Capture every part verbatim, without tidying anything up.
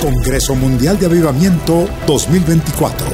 Congreso Mundial de Avivamiento dos mil veinticuatro.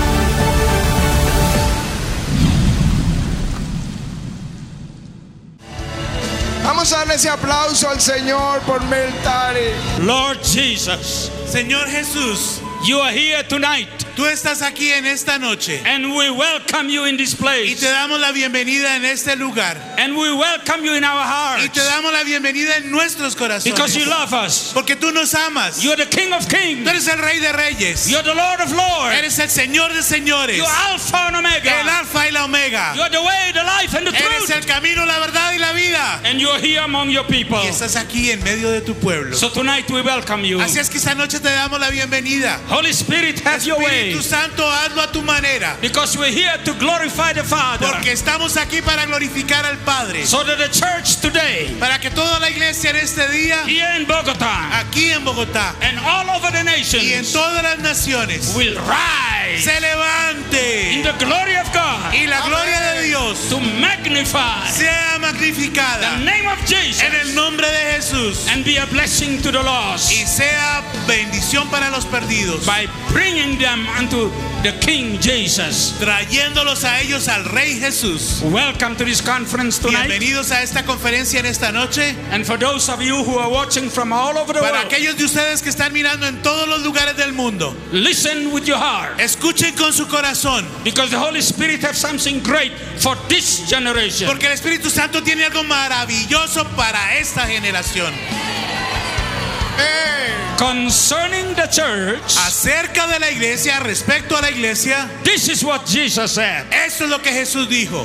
Vamos a darle ese aplauso al Señor por Meltare. Lord Jesus, Señor Jesús, you are here tonight. tú estás aquí en esta noche. And we welcome you in this place. Y te damos la bienvenida en este lugar. And we welcome you in our hearts. Y te damos la bienvenida en nuestros corazones. Because you love us. Porque tú nos amas. You are the King of Kings. Tú eres el Rey de Reyes. You are the Lord of Lords. Eres el Señor de señores. You are Alpha and Omega. El Alfa y la Omega. You are the way, the life and the Eres truth. el camino, la verdad y la vida. And you are here among your people. Y estás aquí en medio de tu pueblo. So tonight we welcome you. Así es que esta noche te damos la bienvenida. Holy Spirit, have your way. Espíritu Santo, hazlo a tu manera. Because we're here to glorify the Father. Porque estamos aquí para glorificar al Padre. So that the church today, Para que toda la iglesia en este día, here in Bogota, aquí en Bogotá and all over the nations, y en todas las naciones, will rise se levante in the glory of God y la gloria de Dios to magnify sea magnificada the name of Jesus en el nombre de Jesús and be a blessing to the lost y sea bendición para los perdidos, by bringing them unto the King Jesus. trayéndolos a ellos al Rey Jesús. Welcome to this conference tonight. Bienvenidos a esta conferencia en esta noche. And for those of you who are watching from all over the Para world, aquellos de ustedes que están mirando en todos los lugares del mundo, listen with your heart, escuchen con su corazón, because the Holy Spirit has something great for this generation. porque el Espíritu Santo tiene algo maravilloso para esta generación. Concerning the church, Acerca de la iglesia, respecto a la iglesia, this is what Jesus said. esto es lo que Jesús dijo: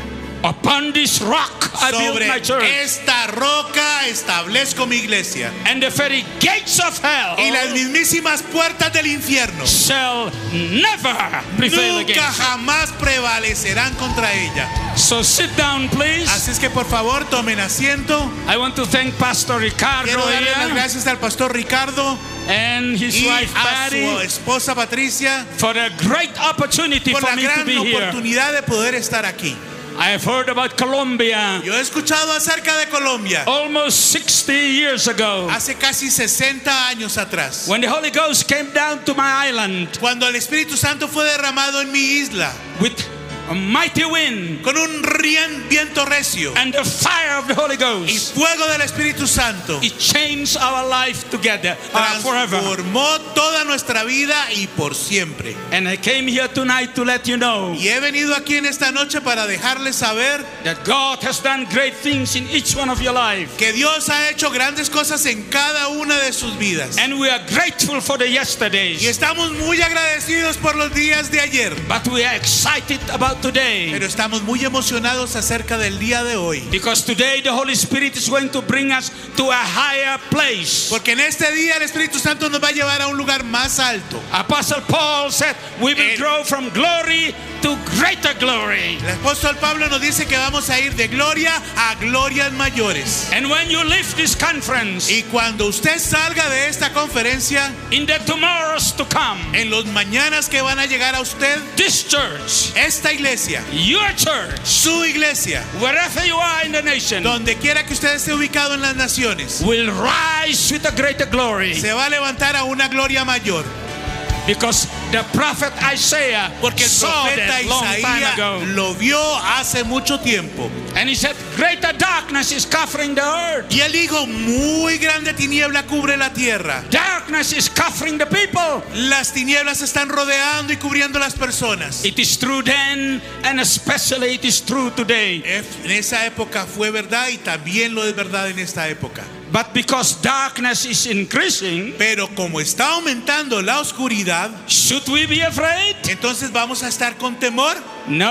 Upon this rock I build sobre my church, esta roca establezco mi iglesia, and the very gates of hell y las mismísimas puertas del infierno shall never prevail nunca against it. jamás prevalecerán contra ella. So sit down, please. Así es que por favor tomen asiento. I want to thank Pastor Ricardo Quiero darle las here gracias al pastor Ricardo and his y wife a su Patty esposa Patricia for a great opportunity por for la me to gran be here. oportunidad de poder estar aquí. I have heard about Colombia Yo he escuchado acerca de Colombia almost sixty years ago, hace casi sesenta años atrás, when the Holy Ghost came down to my island cuando el Espíritu Santo fue derramado en mi isla with a mighty wind con un rien- viento recio and the fire of the Holy y Ghost. fuego del Espíritu Santo. It changed our life together uh, forever. Transformó toda nuestra vida y por siempre. And I came here tonight to let you know Y he venido aquí en esta noche para dejarles saber that God has done great things in each one of your life. que Dios ha hecho grandes cosas en cada una de sus vidas. And we are grateful for the Y yesterdays. estamos muy agradecidos por los días de ayer. But we are excited about today. Pero estamos muy emocionados acerca del día de hoy. Because today the Holy Spirit is going to bring us to a higher place. Porque en este día el Espíritu Santo nos va a llevar a un lugar más alto. Apostle Paul said we will El- grow from glory to greater glory. El apóstol Pablo nos dice que vamos a ir de gloria a glorias mayores. And when you leave this conference, Y cuando usted salga de esta conferencia, in the tomorrows to come, en los mañanas que van a llegar a usted, this church, esta iglesia, your church, su iglesia, wherever you are in the nation, donde quiera que usted esté ubicado en las naciones, will rise with a greater glory. se va a levantar a una gloria mayor. Because the prophet Isaiah Porque el saw profeta that long time Isaías ago. lo vio hace mucho tiempo. And he said, greater darkness is covering the earth. Y él dijo, muy grande tiniebla cubre la tierra. Darkness is covering the people. Las tinieblas están rodeando y cubriendo las personas. It is true then, and especially it is true today. En esa época fue verdad y también lo es verdad en esta época. But because darkness is increasing, Pero como está aumentando la oscuridad, should we be afraid? entonces vamos a estar con temor. No.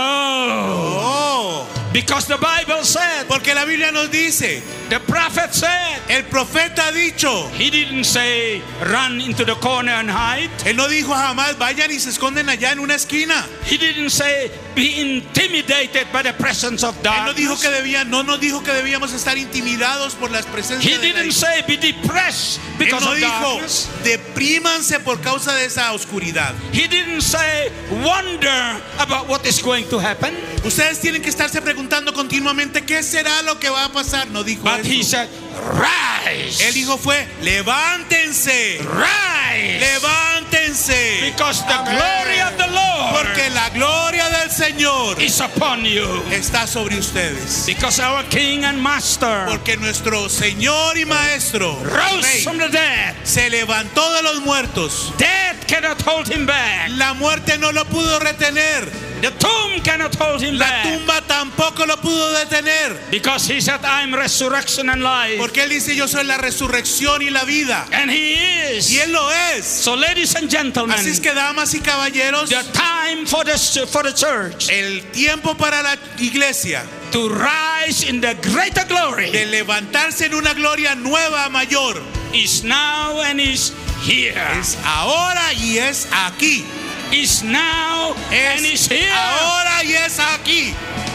Oh, Because the Bible said, porque la Biblia nos dice, the prophet said, el profeta ha dicho, he didn't say run into the corner and hide. él no dijo jamás vayan y se esconden allá en una esquina. He didn't say be intimidated by the presence of Él no dijo darkness. que debía, no nos dijo que debíamos estar intimidados por las presencias He de la didn't say be depressed Él because no of dijo darkness. deprímanse por causa de esa oscuridad. He didn't say wonder about what is going to happen. Ustedes tienen que estarse preguntando continuamente qué será lo que va a pasar. No dijo But he eso. said rise. Él dijo fue levántense, Arise. Levántense. Because the Amen. glory of the Lord Porque la gloria del Señor is upon you. está sobre ustedes. Because our King and Master Porque nuestro Señor y Maestro rose Rey, from the dead. se levantó de los muertos. Death cannot hold him back. La muerte no lo pudo retener. The tomb cannot hold him La back. tumba tampoco lo pudo detener. Because he said, I am resurrection and life. Porque Él dice, yo soy la resurrección y la vida. And he is. Y Él lo es. So ladies and gentlemen, Así es que, damas y caballeros, the time for the, for the church el tiempo para la iglesia to rise in the greater glory de levantarse en una gloria nueva, mayor, is now and is here. es ahora y es aquí. Is now and is Es here. ahora y es aquí.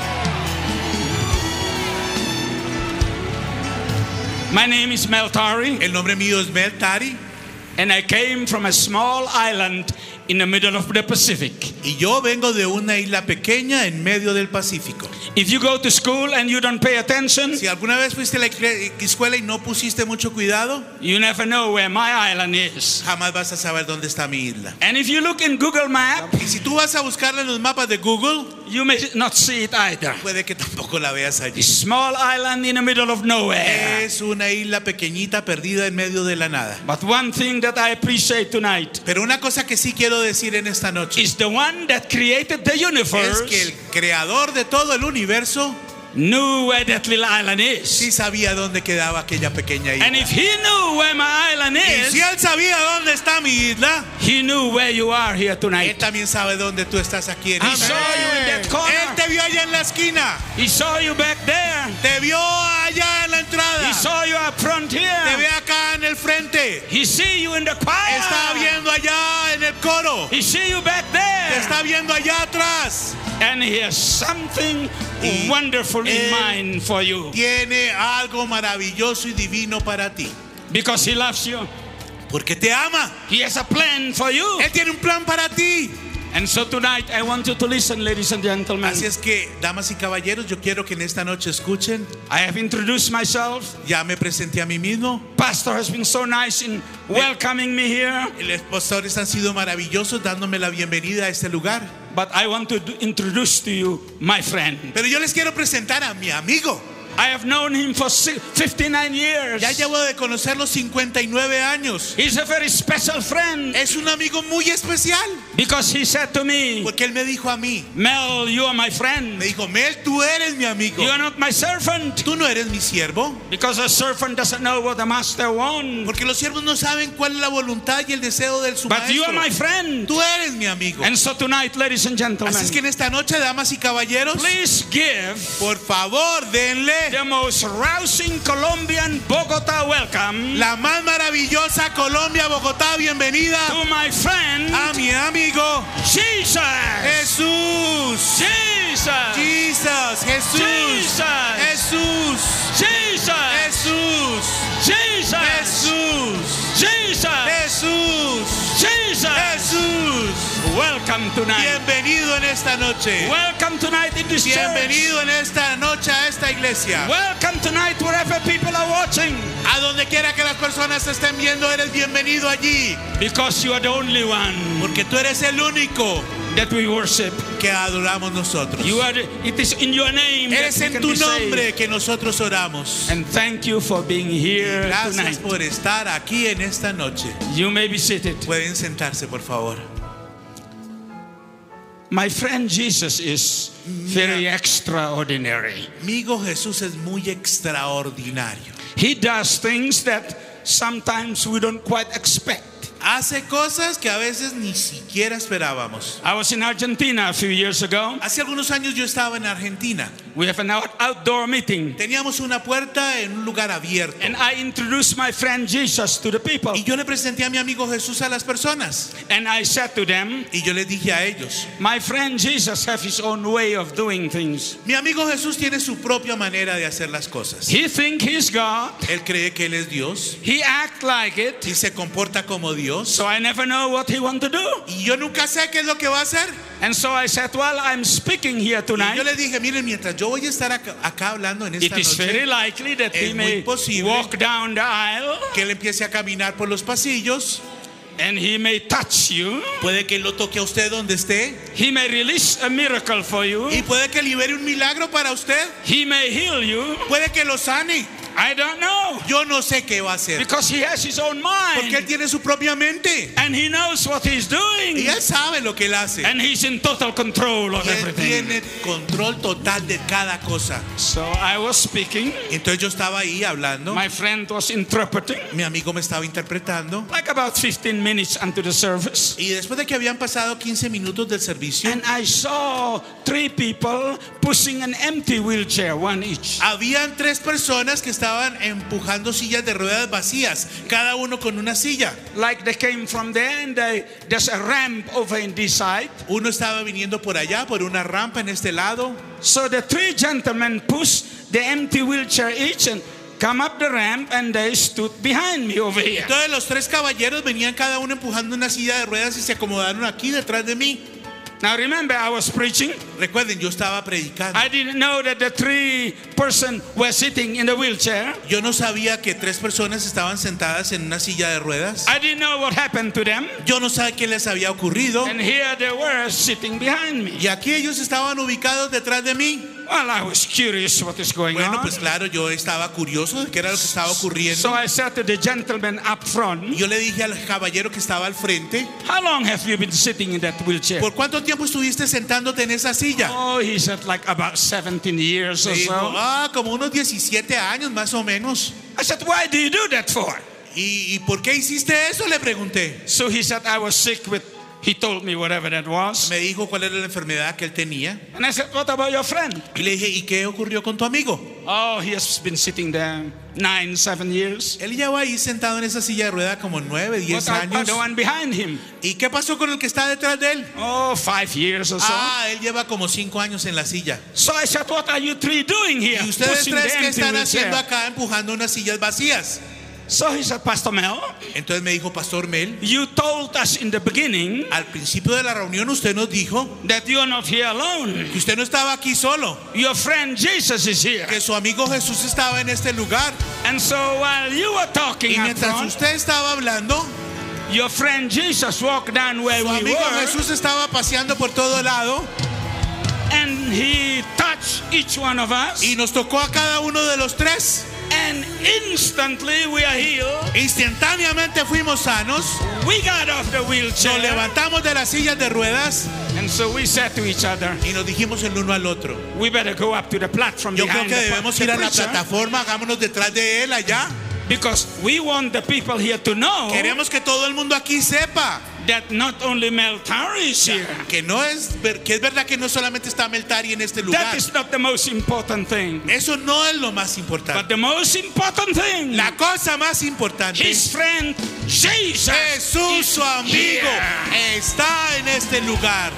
My name is Mel Tari, El nombre mío es Mel Tari and I came from a small island in the middle of the Pacific. y yo vengo de una isla pequeña en medio del Pacífico. If you go to school and you don't pay attention, Si alguna vez fuiste a la igle- escuela y no pusiste mucho cuidado, you never know where my island is. jamás vas a saber dónde está mi isla. And if you look in Google Map, Y si tú vas a buscarla en los mapas de Google, you may not see it either. puede que tampoco la veas allí. Small island in the middle of nowhere. Es una isla pequeñita perdida en medio de la nada. But one thing that I appreciate tonight Pero una cosa que sí quiero decir en esta noche is the one that created the es universe que el creador de todo el universo knew where that little island sí is. sabía dónde quedaba aquella pequeña And isla. if he knew where my island Y si is, él sabía dónde está mi isla, he knew where you are here él tonight. también sabe dónde tú estás aquí en He esta. saw you in that Él corner. te vio allá en la esquina, He saw you back there. te vio allá en la entrada, He saw you up front te ve here. acá en el frente, He see you in the está choir. viendo allá en el coro, He see you back te there. está viendo allá atrás. And he has something Y wonderful in él mind for you. Tiene algo maravilloso y divino para ti, Because he loves you. porque te ama. He has a plan for you. Él tiene un plan para ti. And so tonight I want you to listen, ladies and gentlemen. Así es que, damas y caballeros, yo quiero que en esta noche escuchen. I have introduced myself. Ya me presenté a mí mismo. Pastor has been so nice in welcoming me here. Los pastores han sido maravillosos dándome la bienvenida a este lugar. But I want to do- introduce to you my friend. Pero yo les quiero presentar a mi amigo. I have known him for si- fifty-nine years. Ya llevo de conocerlo cincuenta y nueve años. He's a very special friend Es un amigo muy especial. because he said to me, Porque él me dijo a mí, Mel, you are my friend. me dijo, Mel, tú eres mi amigo. You are not my servant. Tú no eres mi siervo. Because a servant doesn't know what the master wants. Porque los siervos no saben cuál es la voluntad y el deseo del su But you are my maestro. friend. Tú eres mi amigo. And so tonight, ladies and gentlemen, Así es que en esta noche, damas y caballeros, please give por favor, denle the most rousing Colombian Bogota welcome la más maravillosa Colombia, Bogotá, bienvenida to my friend a mi amigo Jesus. Jesús. Jesus. Jesus, Jesús. Jesus. Jesús. Jesus. Jesús. Jesus. Jesús. Jesus. Jesús. Jesus. Jesús. Welcome tonight. Bienvenido en esta noche. Welcome tonight in this church. Bienvenido en esta noche a esta iglesia. Welcome tonight wherever people are watching. A donde quiera que las personas estén viendo, eres bienvenido allí. Because you are the only one Porque tú eres el único that we worship. que adoramos nosotros. You are the, it is in your name that Eres we en can tu be saved. nombre que nosotros oramos. And thank you for being here Gracias tonight. por estar aquí en esta noche. You may be seated. Pueden sentarse, por favor. My friend Jesus is very extraordinary. Amigo Jesús es muy extraordinario. He does things that sometimes we don't quite expect. Hace cosas que a veces ni siquiera esperábamos. I was in Argentina a few years ago. Hace algunos años yo estaba en Argentina. We have an out- outdoor meeting. Teníamos una puerta en un lugar abierto. And I introduced my friend Jesus to the people. Y yo le presenté a mi amigo Jesús a las personas. And I said to them, Y yo les dije a ellos, my friend Jesus has his own way of doing things. mi amigo Jesús tiene su propia manera de hacer las cosas. He thinks he's God. Él cree que Él es Dios He acts like it. y se comporta como Dios. So I never know what he wants to do. Y yo nunca sé qué es lo que va a hacer. And so I said, well, I'm speaking here Y yo tonight. le dije, miren, mientras yo voy a estar acá, acá hablando en It esta is very noche, likely that he es may muy posible walk down the aisle. que Él empiece a caminar por los pasillos. And he may touch you. Puede que lo toque a usted donde esté. He may release a miracle for you. Y puede que libere un milagro para usted. He may heal you. Puede que lo sane. I don't know. Yo no sé qué va a hacer. Because he has his own Porque él mind. tiene su propia mente. And he knows what he's doing. Y él sabe lo que él hace. And he's in total control of Y él everything. tiene control total de cada cosa. So I was speaking. Entonces yo estaba ahí hablando. My friend was interpreting. Mi amigo me estaba interpretando. Like about fifteen minutes into the service. Y después de que habían pasado quince minutos del servicio, And I saw three people pushing an empty wheelchair, one each. habían tres personas que estaban empujando sillas de ruedas vacías, cada uno con una silla. Like they came from there and they, there's a ramp over in this side. Uno estaba viniendo por allá, por una rampa en este lado. So the three gentlemen pushed the empty wheelchair each and come up the ramp and they stood behind me over here. Entonces los tres caballeros venían cada uno empujando una silla de ruedas y se acomodaron aquí detrás de mí. Now remember, I was preaching. Recuerden, yo estaba predicando. I didn't know that the three person were sitting in the wheelchair. Yo no sabía que tres personas estaban sentadas en una silla de ruedas. I didn't know what happened to them. Yo no sabía qué les había ocurrido. And here they were sitting behind me. Y aquí ellos estaban ubicados detrás de mí. Well, I was curious what is going Bueno, on. pues claro, yo estaba curioso de qué era lo que estaba So ocurriendo. I said to the gentleman up front, Yo le dije al caballero que estaba al frente, how long have you been sitting in that wheelchair? ¿por cuánto tiempo estuviste sentándote en esa silla? Oh, he said like about seventeen years Me or dijo, so. ah, como unos diecisiete años más o menos. I said, why do you do that for? ¿Y, y por qué hiciste eso? Le pregunté. So he said, I was sick with, he told me whatever that was. Me dijo cuál era la enfermedad que él tenía. And I said, what about your friend? Y le dije, ¿y qué ocurrió con tu amigo? Oh, he has been sitting there nine, seven years. Él lleva ahí sentado en esa silla de rueda como nueve, diez What about años. the one behind him? ¿Y qué pasó con el que está detrás de él? Oh, five years or so. Ah, él lleva como cinco años en la silla. So I said, what are you three doing here? ¿Y ustedes Pushing tres the qué empty están wheelchair. haciendo acá empujando unas sillas vacías? So he said, Pastor Mel, Entonces me dijo, Pastor Mel, you told us in the beginning al principio de la reunión usted nos dijo that you are not here alone. que usted no estaba aquí solo, Your friend Jesus is here. que su amigo Jesús estaba en este lugar. And so while you were talking Y up mientras front, usted estaba hablando, your friend Jesus walked down where su we amigo were, Jesús estaba paseando por todo lado and he touched each one of us, y nos tocó a cada uno de los tres. and instantly we are healed. Instantáneamente fuimos sanos, We got off the nos wheelchair, levantamos de las sillas de ruedas and so we said to each other, y nos dijimos el uno al otro, we better go up to the platform yo creo behind que the, debemos the ir a la preacher, plataforma, hagámonos detrás de él allá. because we want the people here to know Queremos que todo el mundo aquí sepa that not only Mel Tari is here. que no es ver- que es verdad que no solamente está Meltari en este That lugar. is not the most important thing. Eso no es lo más But importante. the most important thing, La cosa más importante, his friend Jesus Jesús, is su amigo, here. está en este lugar.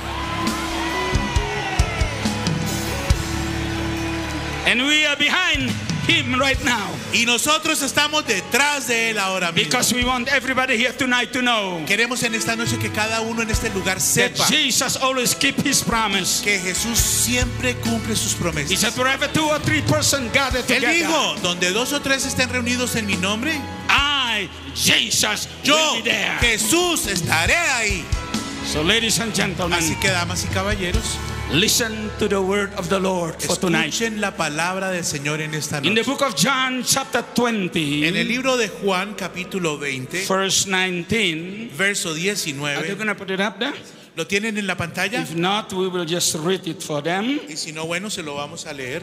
And we are behind him right now. Y nosotros estamos detrás de él ahora mismo. Because we want everybody here tonight to know Queremos en esta noche que cada uno en este lugar that sepa Jesus always keep his promise. que Jesús siempre cumple sus He promesas. said, wherever two or three persons gather Él together, dijo, donde dos o tres estén reunidos en mi nombre, I, Jesus, yo, will be there. Jesús, estaré ahí. So ladies and gentlemen, Así que, damas y caballeros, listen to the word of the Lord for tonight. escuchen la palabra del Señor en esta In the noche. book of John chapter twenty, En el libro de Juan, capítulo veinte, verse nineteen, verso are you diecinueve, going to put it up there? ¿lo tienen en la pantalla? If not, we will just read it for them. Y si no, bueno, se lo vamos a leer.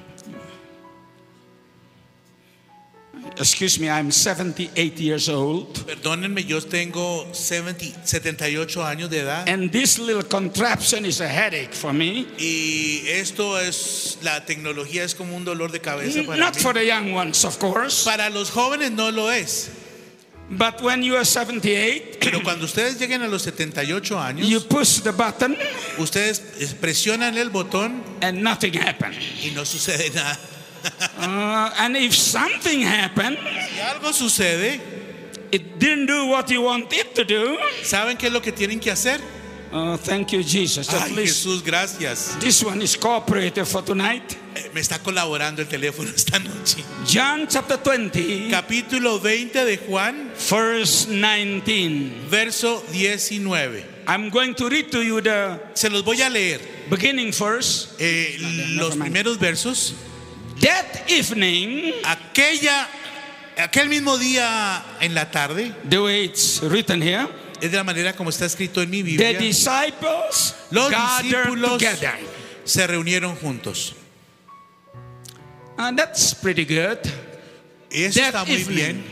Excuse me, I'm seventy-eight years old. Perdónenme, yo tengo setenta, setenta y ocho años de edad. And this little contraption is a headache for me. Y esto es, la tecnología es como un dolor de cabeza para Not mí. for the young ones, of course. Para los jóvenes no lo es. But when you are seventy-eight, Pero cuando ustedes lleguen a los setenta y ocho años, you push the button ustedes presionan el botón and nothing happens. y no sucede nada. Uh, and if something happened, Si algo sucede, it didn't do what you want it to do, ¿saben qué es lo que tienen que hacer? Oh, thank you, Jesus. At Ay, least Jesús, gracias. this one is cooperative for tonight. Eh, Me está colaborando el teléfono esta noche. John chapter twenty, Capítulo veinte de Juan, verse nineteen. verso diecinueve. I'm going to read to you the Se los voy a leer. beginning verse. Eh, never los mind. primeros versos. That evening, Aquella, aquel mismo día en la tarde, the way it's written here, es de la manera como está escrito en mi the Biblia, disciples los gathered discípulos together. se reunieron juntos. And that's pretty good. Eso That está muy evening. bien.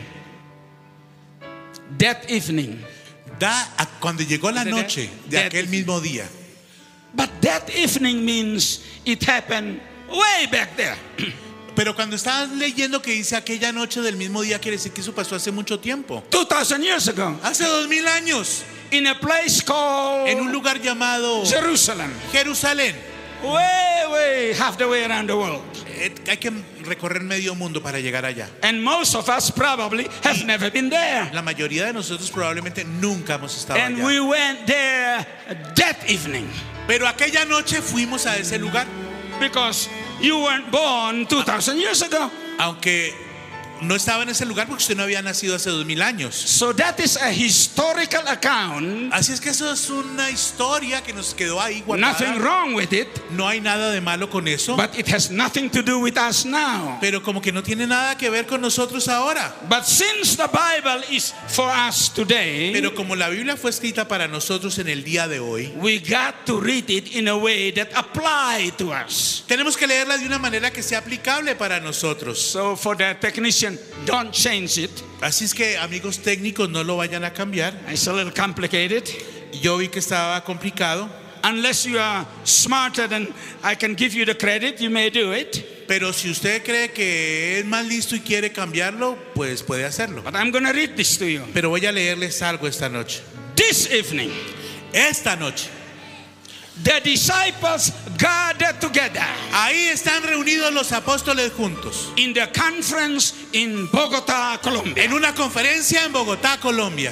That evening. Da a- cuando llegó la Is it that- noche de that aquel evening? mismo día. But that evening means it happened way back there. Pero cuando estás leyendo que dice aquella noche del mismo día, quiere decir que eso pasó hace mucho tiempo. two thousand years ago. Hace dos mil años, In a place called en un lugar llamado Jerusalem. Jerusalén. Way, way, half the way around the world. Eh, Hay que recorrer medio mundo para llegar allá. And most of us probably have never been there. La mayoría de nosotros probablemente nunca hemos estado And allá. we went there that evening. Pero aquella noche fuimos a ese lugar, Because you weren't born two thousand years ago. aunque no estaba en ese lugar porque usted no había nacido hace dos mil años. So that is a historical account. Así es que eso es una historia que nos quedó ahí Nothing guardada. wrong with it. No hay nada de malo con eso, But it has nothing to do with us now. pero como que no tiene nada que ver con nosotros ahora. But since the Bible is for us today, Pero como la Biblia fue escrita para nosotros en el día de hoy, we got to read it in a way that apply to us. tenemos que leerla de una manera que sea aplicable para nosotros. So for the technician, don't change it. Así es que, amigos técnicos, no lo vayan a cambiar. It's a little complicated. Yo vi que estaba complicado, Unless you are smarter than I can give you the credit, you may do it. pero si usted cree que es más listo y quiere cambiarlo, pues puede hacerlo. But I'm going to read this to you. Pero voy a leerles algo esta noche. This evening, Esta noche, the disciples gathered together ahí están reunidos los apóstoles juntos, in the conference in Bogota, Colombia. en una conferencia en Bogotá, Colombia.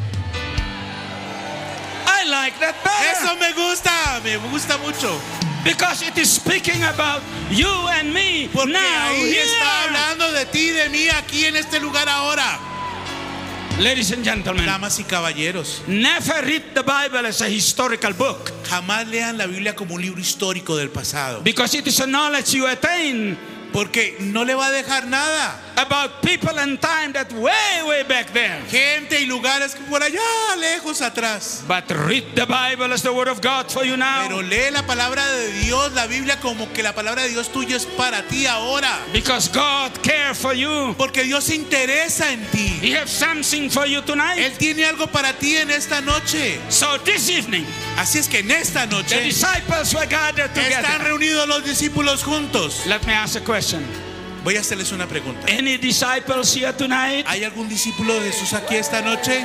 I like that better Eso me gusta, me gusta mucho. because it is speaking about you and me Porque now ahí here. está hablando de ti y de mí aquí en este lugar ahora. Ladies and gentlemen, Damas y caballeros, never read the Bible as a historical book jamás lean la Biblia como un libro histórico del pasado, because it is a knowledge you attain porque no le va a dejar nada. about people and time that way, way back there. Gente y lugares que por allá lejos atrás. But read the Bible as the Word of God for you now, Pero lee la palabra de Dios, la Biblia, como que la palabra de Dios tuya es para ti ahora. because God cares for you. Porque Dios se interesa en ti. He has something for you tonight. Él tiene algo para ti en esta noche. So this evening, Así es que en esta the noche disciples were gathered están together. reunidos los discípulos juntos. Let me ask a question. Voy a hacerles una pregunta. Any disciples here tonight? ¿Hay algún discípulo de Jesús aquí esta noche?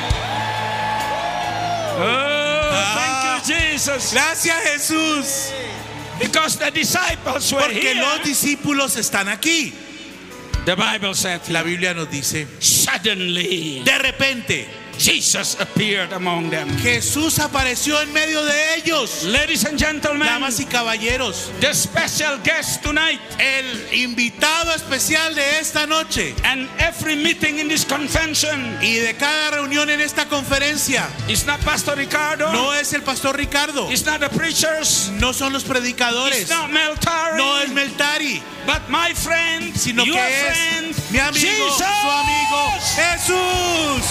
Oh, thank you, Jesus. Gracias, Jesús. Because the disciples were Porque here. los discípulos están aquí. The Bible said, La Biblia nos dice, suddenly de repente, Jesus appeared among them. Jesús apareció en medio de ellos. Ladies and gentlemen, Damas y caballeros, the special guest tonight el invitado especial de esta noche and every meeting in this convention y de cada reunión en esta conferencia is not Pastor Ricardo, no es el pastor Ricardo, it's not the preachers, no son los predicadores, it's not Meltari, no es Meltari, but my friend, sino your que es friend, mi amigo, Jesus. su amigo Jesús.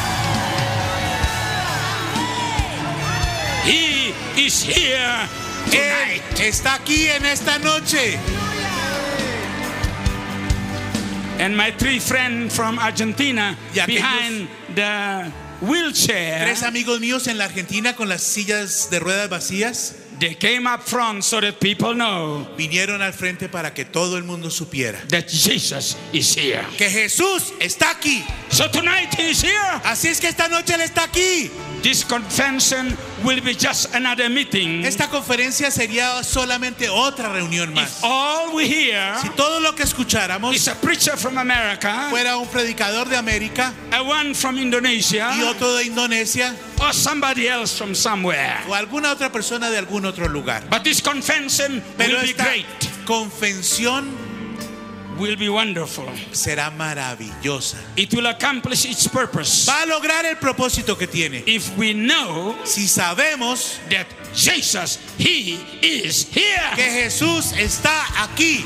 He is here tonight. Él está aquí en esta noche. And my three friends from Argentina Y aquellos- behind the wheelchair, Tres amigos míos en la Argentina con las sillas de ruedas vacías they came up front so that people know vinieron al frente para que todo el mundo supiera that Jesus is here. que Jesús está aquí. So tonight he is here. Así es que esta noche Él está aquí. This convention will be just another meeting. Esta conferencia sería solamente otra reunión If más. all we hear Si todo lo que escucháramos is a preacher from America, fuera un predicador de América a one from Indonesia, y otro de Indonesia or somebody else from somewhere. o alguna otra persona de algún otro lugar. But this confession Pero will be esta great, confesión will be wonderful. será maravillosa. It will accomplish its purpose Va a lograr el propósito que tiene. if we know Si sabemos that Jesus, He is here. que Jesús está aquí.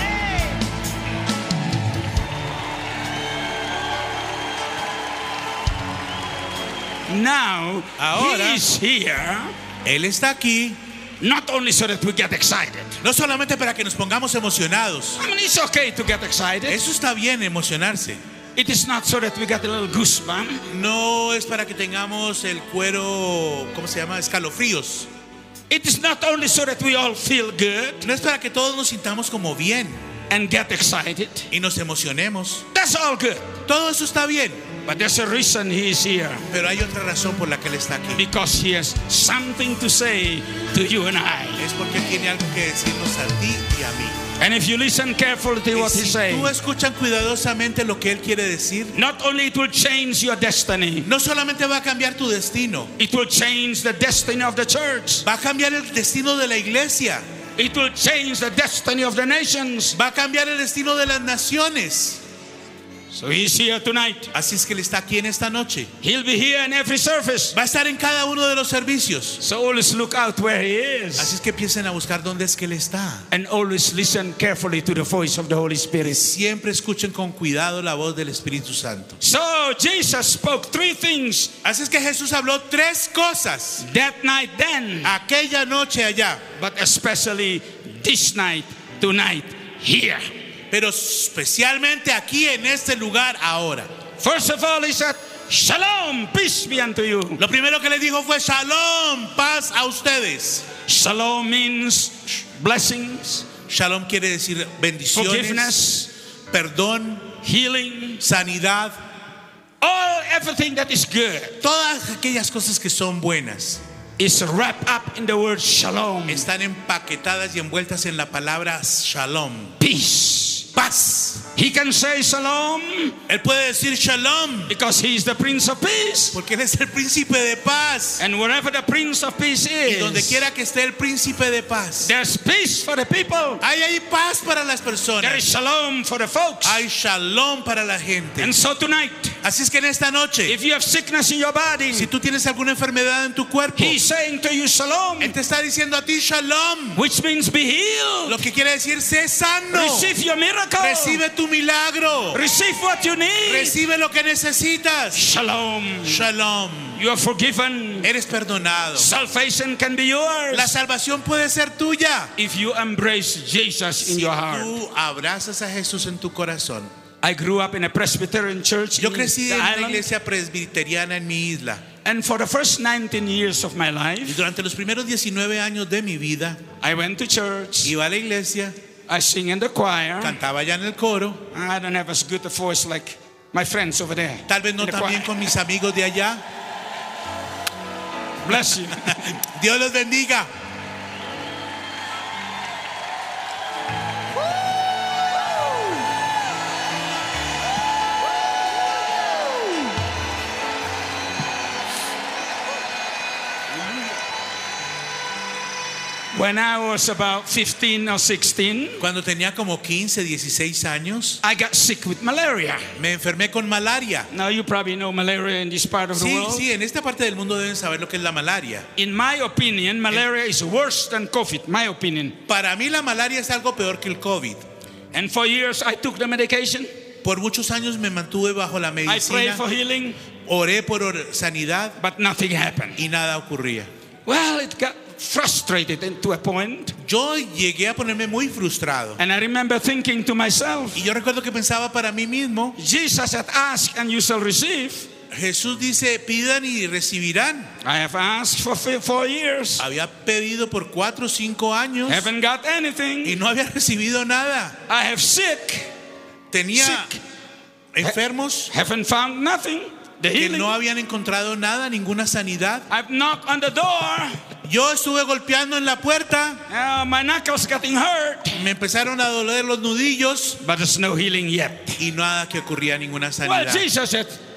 Now, Ahora. He is here, Él está aquí, not only so that we get excited. no solamente para que nos pongamos emocionados. I mean, it's okay to get excited. Eso está bien, emocionarse. It is not so that we get a little goosebump. No es para que tengamos el cuero, ¿cómo se llama? Escalofríos. It is not only so that we all feel good No es para que todos nos sintamos como bien and get excited. y nos emocionemos. That's all good. Todo eso está bien, But there's a reason He is here. pero hay otra razón por la que Él está aquí. Because He has something to say to you and I. Es porque Él tiene algo que decirnos a ti y a mí. And if you listen carefully to Y what He si says, tú escuchas cuidadosamente lo que Él quiere decir, not only it will change your destiny, no solamente va a cambiar tu destino, it will change the destiny of the church. va a cambiar el destino de la iglesia, It will change the destiny of the nations. va a cambiar el destino de las naciones. So He's here tonight. Así es que Él está aquí en esta noche. He'll be here in every service. Va a estar en cada uno de los servicios. So always look out where He Así is. es que empiecen a buscar dónde es que Él está. And always listen carefully to the voice of the Holy Spirit. Siempre escuchen con cuidado la voz del Espíritu Santo. So Jesus spoke three things Así es que Jesús habló tres cosas that night then, aquella noche allá, but especially this night, tonight, here. pero especialmente aquí en este lugar ahora. First of all, He said, Shalom, peace be unto you. Lo primero que le dijo fue Shalom, paz a ustedes. Shalom means blessings, Shalom quiere decir bendiciones, forgiveness, perdón, healing, sanidad, all everything that is good todas aquellas cosas que son buenas is wrapped up in the word shalom, están empaquetadas y envueltas en la palabra Shalom, peace. paz. He can say shalom Él puede decir Shalom because He is the Prince of Peace. porque Él es el príncipe de paz. And wherever the Prince of Peace Y donde is, quiera que esté el príncipe de paz, there's peace for the people. hay ahí paz para las There is personas. shalom for the folks. Hay Shalom para la gente. And so tonight, Así es que en esta noche, if you have sickness in your body, si tú tienes alguna enfermedad en tu cuerpo, He's saying to you shalom, Él te está diciendo a ti Shalom, which means be healed. lo que quiere decir sé sano. Receive your miracle. Recibe tu milagro. Receive what you need. Recibe lo que necesitas. Shalom. Shalom. You are forgiven. Eres perdonado. Salvation can be yours La salvación puede ser tuya if you embrace Jesus in si your heart. tú abrazas a Jesús en tu corazón. I grew up in a Presbyterian church Yo in crecí the en una island, iglesia presbiteriana en mi isla. and for the first nineteen years of my Y life, durante los primeros diecinueve años de mi vida, I went to church. iba a la iglesia, I sing in the choir. cantaba allá en el coro. I don't have as good a voice like my friends over there. Tal vez no in the tan bien choir. con mis amigos de allá. Bless you. Dios los bendiga. When I was about fifteen or sixteen, Cuando tenía como quince, dieciséis años, I got sick with malaria. me enfermé con malaria. Now you probably know malaria in this part of the Sí, world. sí, en esta parte del mundo deben saber lo que es la malaria. In my opinion, malaria is worse than COVID. My opinion. Para mí la malaria es algo peor que el COVID. And for years I took the medication. Por muchos años me mantuve bajo la I prayed medicina, for healing, oré por or- sanidad but nothing happened. y nada ocurría. Well, it got frustrated to a point. Yo llegué a ponerme muy frustrado. And I remember thinking to myself, Y yo recuerdo que pensaba para mí mismo, Jesus had asked and you shall receive. Jesús dice, pidan y recibirán. I have asked for fi- four years. Había pedido por cuatro o cinco años Haven't got y anything. no había recibido nada. I have sick. Tenía Sick. enfermos Haven't found nothing. The que healing. no habían encontrado nada, ninguna sanidad. I've knocked on the door. Yo estuve golpeando en la puerta, Uh, my knuckles getting hurt. me empezaron a doler los nudillos But there's no healing yet. y nada que ocurría, ninguna Well, sanidad. Jesus said,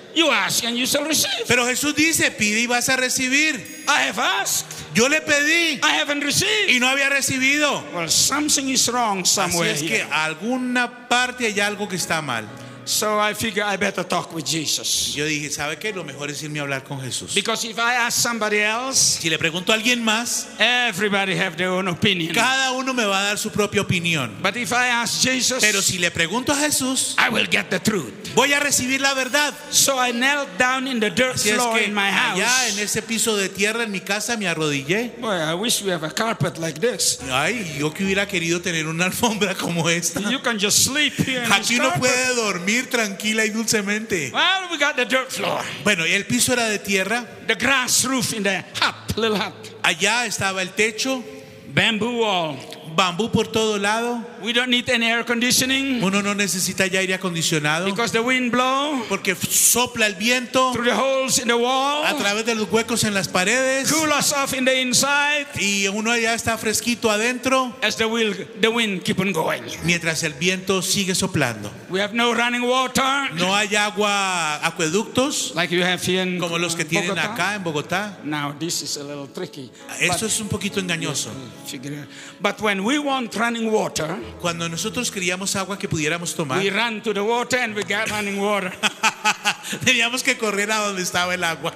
You ask and you shall receive. Pero Jesús dice, pide y vas a recibir. I have asked, Yo le pedí I haven't received. y no había recibido. Well, something is wrong Así somewhere es que here. alguna parte hay algo que está mal. So I figure I better talk with Jesus. Yo dije, ¿sabe qué? Lo mejor es irme a hablar con Jesús. Because if I ask somebody else, Si le pregunto a alguien más, everybody have their own opinion. cada uno me va a dar su propia opinión. But if I ask Jesus, Pero si le pregunto a Jesús, I will get the truth. voy a recibir la verdad. So I knelt down in the dirt Así es floor que in my allá house. en ese piso de tierra en mi casa me arrodillé. Boy, I wish we have a carpet like this. Ay, yo que hubiera querido tener una alfombra como esta. You can just sleep here in this Aquí uno carpet. puede dormir tranquila y dulcemente. Well, we got the dirt floor. Bueno, y el piso era de tierra. The grass roof in the hut, little hut. Allá estaba el techo, Bamboo wall. bambú por todo lado. We don't need any air conditioning Uno no necesita ya aire acondicionado because the wind blow porque sopla el viento through the holes in the wall, a través de los huecos en las paredes cool us off in the inside y uno ya está fresquito adentro as the wind, the wind keep on going. mientras el viento sigue soplando. We have no running water No hay agua, acueductos like you have here in como los que tienen Bogota. acá en Bogotá. Now this is a little tricky. Esto but, es un poquito engañoso. figure- but when we want running water, Cuando nosotros queríamos agua que pudiéramos tomar, we run to the water and we get running water. teníamos que correr a donde estaba el agua.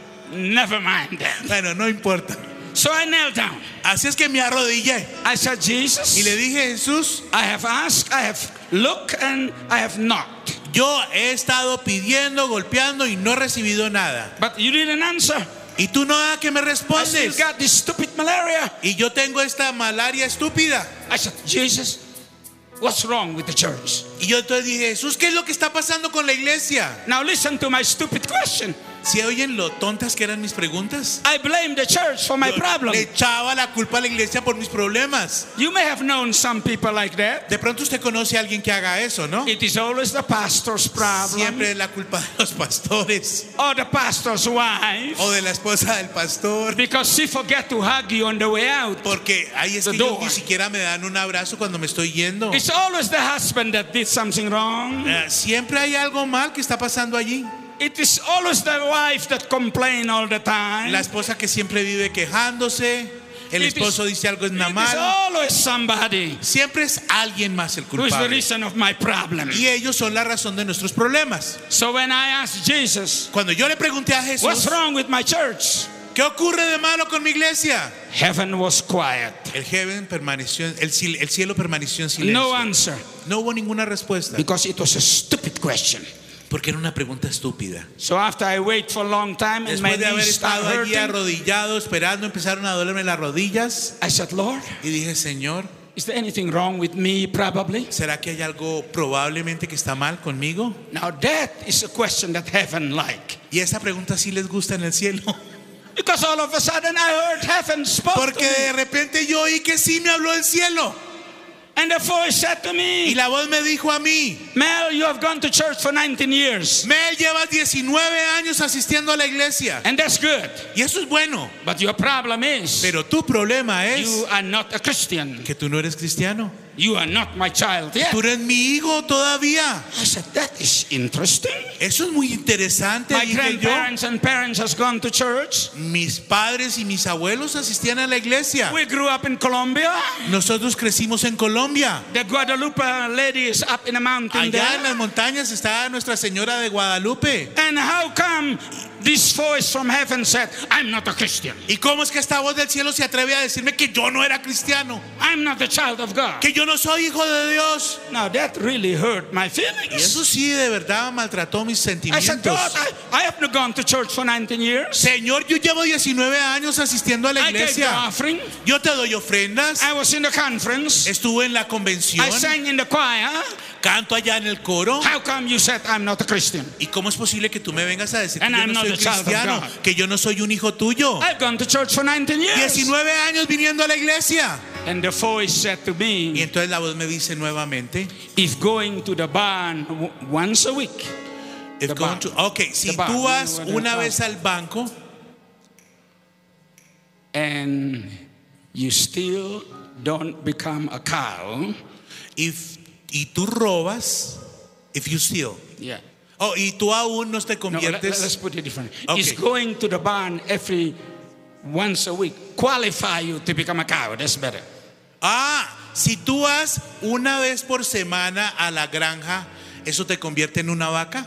Never mind that. Bueno, no importa. So I knelt down. Así es que me arrodillé I said, Jesus, y le dije, Jesús, I have asked, I have looked, and I have knocked. yo he estado pidiendo, golpeando y no he recibido nada. But you didn't answer. Y tú no da que me I still respondes. got this stupid malaria. Y yo tengo esta malaria estúpida. I said, Jesus, what's wrong with the church? Y yo entonces dije, Jesús, ¿qué es lo que está pasando con la iglesia? Now listen to my stupid question. ¿Si oyen lo tontas que eran mis preguntas? I blame the church for my Yo problem. le echaba la culpa a la iglesia por mis problemas. You may have known some people like that. De pronto usted conoce a alguien que haga eso, ¿no? It is always the pastor's problem Siempre es la culpa de los pastores or the pastor's wife o de la esposa del pastor. because she forget to hug you on the way out. Porque ahí es The que yo door. ni siquiera me dan un abrazo cuando me estoy yendo. It's always the husband that did something wrong. Eh, Siempre hay algo mal que está pasando allí. It is always the wife that complain all the time. La esposa que siempre vive quejándose. El It is- esposo dice algo es It nada is mal. always somebody Siempre es alguien más el who is the culpable. reason of my problem. Y ellos son la razón de nuestros problemas. So when I asked Jesus, Cuando yo le pregunté a what's Jesús, wrong with my church? ¿qué ocurre de malo con mi iglesia? Heaven was quiet. El heaven permaneció, el, sil- el cielo permaneció en No silencio. answer No hubo ninguna respuesta. because it was a stupid question. Porque era una pregunta estúpida. So after I wait for a long time and my Después de haber knees start estado allí hurting, arrodillado, esperando, empezaron a dolerme las rodillas. I said, Lord, Y dije, Señor, is there anything wrong with me probably? ¿será que hay algo probablemente que está mal conmigo? Now that is a question that heaven like. Y esa pregunta sí les gusta en el cielo. Because all of a sudden I heard heaven spoke to Porque me. de repente yo oí que sí me habló el cielo. And the voice said to Y me, la voz me dijo a mí, Mel, you have gone to church for nineteen years. Mel, llevas diecinueve años asistiendo a la iglesia. And that's good. Y eso es bueno. But your problem is Pero tu problema es you are not a Christian. que tú no eres cristiano. You are not my child yet. Tú eres mi hijo todavía. I said, that is interesting. Eso es muy interesante, My dije yo. grandparents and parents has gone to church. Mis padres y mis abuelos asistían a la iglesia. We grew up in Colombia. Nosotros crecimos en Colombia. The Guadalupe lady is up in the mountain Allá en there. las montañas está Nuestra Señora de Guadalupe. And how come this voice from heaven said, I'm not a Christian. ¿Y cómo es que esta voz del cielo se atreve a decirme que yo no era cristiano? I'm not a child of God. Que yo no soy hijo de Dios. Now that really hurt my Y feelings. eso sí de verdad maltrató mis I said, sentimientos. God, I, I have not gone to church for nineteen years. Señor, yo llevo diecinueve años asistiendo a la I gave the iglesia. offering. Yo te doy ofrendas. I was in the conference. Estuve en la convención. I sang in the choir. Canto allá en el coro. How come you said I'm not a Christian? ¿Y cómo es posible que tú me vengas a decir que And yo I'm no not soy a child of cristiano? God. Que yo no soy un hijo tuyo. I've gone to church for nineteen years. diecinueve años viniendo a la iglesia. And the voice said to Y me, entonces la voz me dice nuevamente, if going to the barn w- once a week, if The going bank. to- ok, si The bank. tú vas You know, una the vez al banco and you still don't become a cow, if, y tú robas, if you steal, yeah, Oh, y tú aún no te No, let, conviertes. let's put it different. Okay. Is going to the barn every once a week qualify you to become a cow? That's better. Ah, si tú vas una vez por semana a la granja, ¿eso te convierte en una vaca?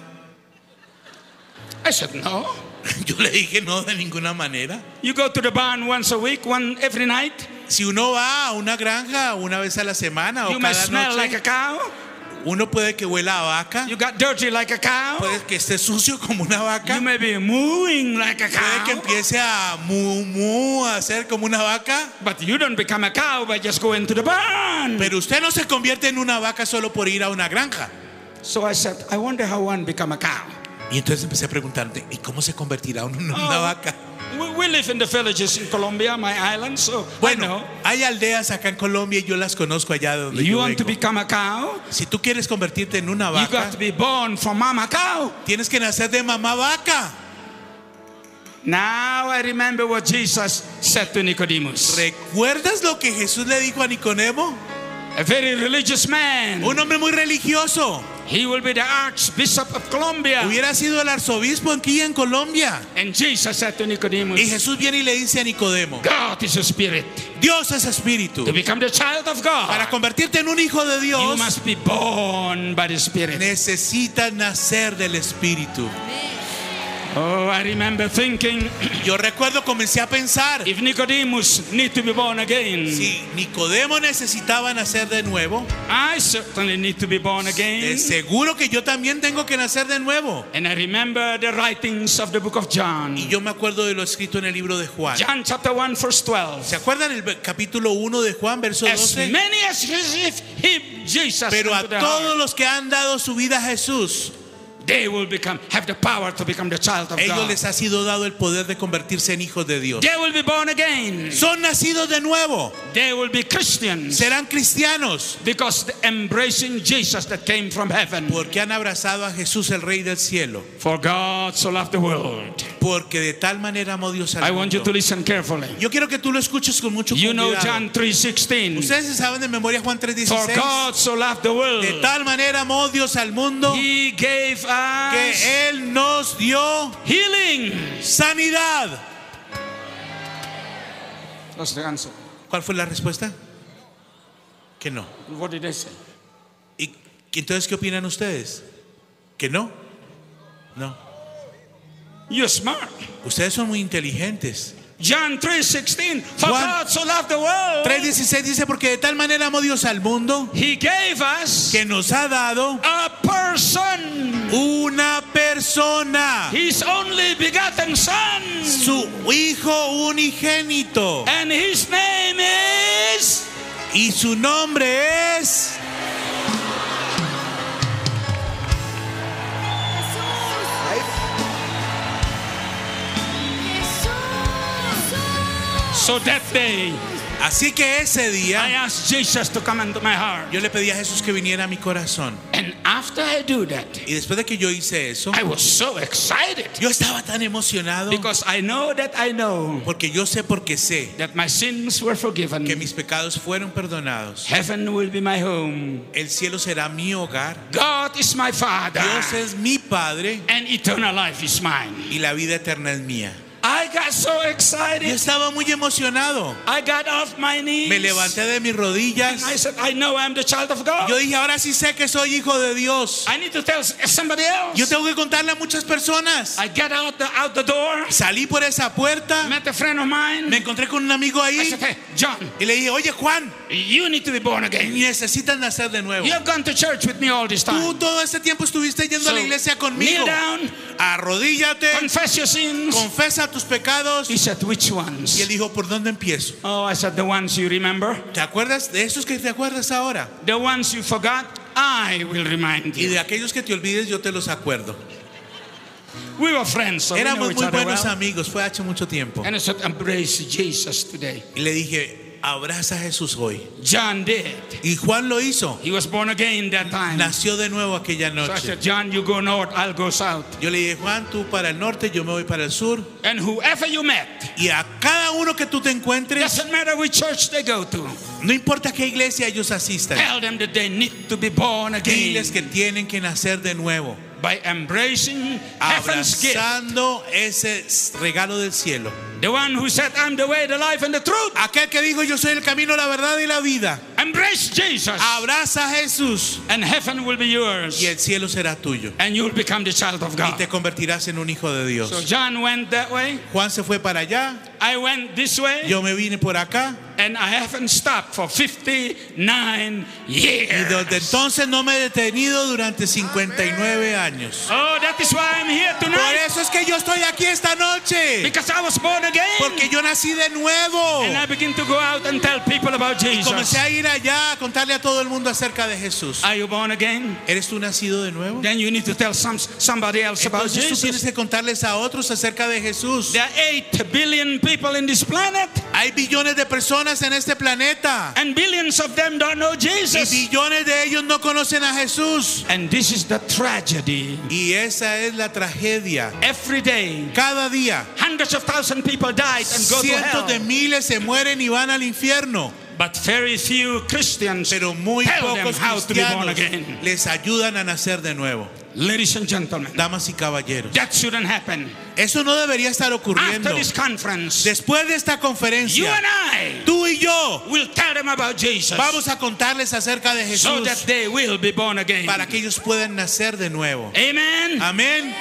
I said no. Yo le dije no, de ninguna manera. You go to the barn once a week, one every night. Si uno va a una granja una vez a la semana o You may cada smell like a noche, cow. uno puede que huela a vaca, You got dirty like a cow. puede que esté sucio como una vaca, You may be mooing like a puede que cow. empiece a mu mu a hacer como una vaca, But you don't become a cow by just going to the barn. pero usted no se convierte en una vaca solo por ir a una granja. So I said, I wonder how one become a cow. Y entonces empecé a preguntarte, ¿y cómo se convertirá uno en una Oh, vaca? We, we live in the villages in Colombia, my island, so I Bueno, know. hay aldeas acá en Colombia y yo las conozco allá de donde You yo want to vengo. become a cow? Si tú quieres convertirte en una You vaca, got to be born from mama cow. tienes que nacer de mamá vaca. Now I remember what Jesus said to Nicodemus. ¿Recuerdas lo que Jesús le dijo a Nicodemo? A very religious man. Un hombre muy religioso. He will be the Archbishop of Colombia. Hubiera sido el arzobispo aquí en Colombia. And Jesus said to Nicodemus, Y Jesús viene y le dice a Nicodemo, God is a spirit. Dios es espíritu. To become the child of Para God, convertirte en un hijo de you Dios, must be born by the Spirit. necesitas nacer del espíritu. Oh, I remember thinking, Yo recuerdo, comencé a pensar, if Nicodemus need to be born again, si Nicodemo necesitaba nacer de nuevo, I certainly need to be born again. es seguro que yo también tengo que nacer de nuevo. And I remember the writings of the book of John. Y yo me acuerdo de lo escrito en el libro de Juan. John chapter one verse twelve. ¿Se acuerdan el capítulo uno de Juan, verso As doce? many as receive him, Jesus, Pero a into their todos heart, los que han dado su vida a Jesús, they will become, have the power to become the child of ellos God. les ha sido dado el poder de convertirse en hijos de Dios. They will be born again. Son nacidos de nuevo, They will be Christians serán cristianos, because the embracing Jesus that came from heaven. porque han abrazado a Jesús, el Rey del cielo. For God so loved the world. Porque de tal manera amó Dios al I want you mundo. to listen carefully. Yo quiero que tú lo escuches con mucho You know cuidado. John three sixteen. Ustedes se saben de memoria Juan tres For dieciséis. God so loved the world, De tal manera amó Dios al mundo He gave us que Él nos dio healing. sanidad. That's the answer. ¿Cuál fue la respuesta? Que no. What did they say? ¿Y entonces qué opinan ustedes? ¿Que no? No. You're smart. Ustedes son muy inteligentes. John three sixteen. For Juan God so loved the world, tres dieciséis dice, porque de tal manera amó Dios al mundo He gave us que nos ha dado a person, una persona, His only begotten Son, su Hijo unigénito. and His name is Y su nombre es... So that day, Así que ese I día asked Jesus to come into my heart. yo le pedí a Jesús que viniera a mi corazón. And after I do that, Y después de que yo hice eso, I was so excited yo estaba tan emocionado because I know that I know porque yo sé porque sé that my sins were forgiven. que mis pecados fueron perdonados. Heaven will be my home. El cielo será mi hogar. God is my Father. Dios es mi Padre And eternal life is mine. y la vida eterna es mía. I got so Yo excited. estaba muy emocionado. I got off my knees. Me levanté de mis rodillas. I said, I know I'm the child of God. Yo dije, ahora sí sé que soy hijo de Dios. I need to tell somebody else. Yo tengo que contarle a muchas personas. I get out the, out the door, Salí por esa puerta, met a friend of mine. me encontré con un amigo I ahí said, hey, John, y le dije, oye Juan, you need to be born again. necesitas nacer de nuevo. You have gone to church with me all this Tú time. todo este tiempo estuviste yendo a So, la iglesia kneel conmigo. down, Arrodíllate, confess your sins. confesa tus pecados. He said, which Y ones? él dijo, ¿por dónde empiezo? Oh, I said, the ones you remember. ¿Te acuerdas de esos que te acuerdas ahora? The ones you forgot, I will remind Y you. de aquellos que te olvides, yo te los acuerdo. We were friends, so we know Éramos each muy other buenos well. amigos, fue hace mucho tiempo. And I said, embrace Jesus today. Y le dije, abraza a Jesús hoy. John did. Y Juan lo hizo. He was born again that time. Nació de nuevo aquella So I noche. said, John, you go north, I'll go south. Yo le dije, Juan, tú para el norte, yo me voy para el sur. And whoever you met, Y a cada uno que tú te encuentres, doesn't matter which church they go to, no importa a qué iglesia ellos asistan, tell them that they need to be born again. diles que tienen que nacer de nuevo. by embracing heaven's gift. abrazando ese regalo del cielo. The one who said, I'm the way, the life, and the truth. Aquel que dijo, yo soy el camino, la verdad y la vida. Embrace Jesus, Abraza a Jesús and heaven will be yours, y el cielo será tuyo. and you will become the child of Y God. te convertirás en un hijo de Dios. So John went that way. Juan se fue para allá, I went this way, yo me vine por acá. and I haven't stopped for fifty-nine Y years. desde entonces no me he detenido durante cincuenta y nueve años. Oh, that is why I'm here Por tonight. eso es que yo estoy aquí esta noche. Because I was born again. Porque yo nací de nuevo. And I begin to go out and tell people about Y Jesus. comencé a ir allá a contarle a todo el mundo acerca de Jesús. Are you born again? ¿Eres tú nacido de nuevo? Then you need to tell some, somebody else about Entonces tú tienes Jesus. que contarles a otros acerca de Jesús. There are eight billion people in this planet, Hay billones de personas en este planeta. and billions of them don't know Y Jesus. billones de ellos no conocen a Jesús. And this is the tragedy. Y esa es la tragedia. Every day, Cada día, hundreds of thousands of people died and go to cientos de hell. miles se mueren y van al infierno. But very few Christians Pero muy tell them pocos how to be born cristianos again. les ayudan a nacer de nuevo. Ladies and gentlemen, Damas y caballeros, that shouldn't happen. eso no debería estar ocurriendo. After this conference, Después de esta you conferencia, and I tú y yo will tell them about Jesus, vamos a contarles acerca de so that Jesús they will be born again. para que ellos puedan nacer de nuevo. Amen. Amén.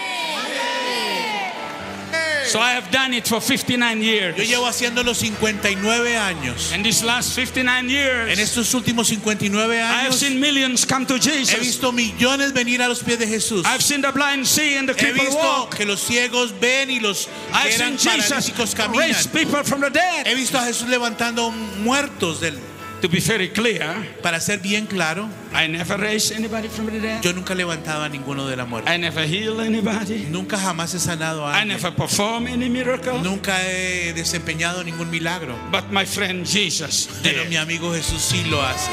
So I have done it for fifty-nine years. Yo llevo haciendo los cincuenta y nueve años. In these last fifty-nine En years, estos últimos cincuenta y nueve I have años, seen millions come to he Jesus. visto millones venir a los pies de Jesús. I've seen the blind see and the He crippled visto walk. que los ciegos ven y los que I've eran seen Jesus paralíticos raise caminan. people from the dead. He visto a Jesús levantando muertos del. To be very clear, Para ser bien claro, I never raised anybody from the dead. yo nunca he levantado a ninguno de la muerte. I never healed anybody. Nunca jamás he sanado a I alguien. never performed any miracle. Nunca he desempeñado ningún milagro. But my friend Jesus Pero mi did. amigo Jesús sí lo hace.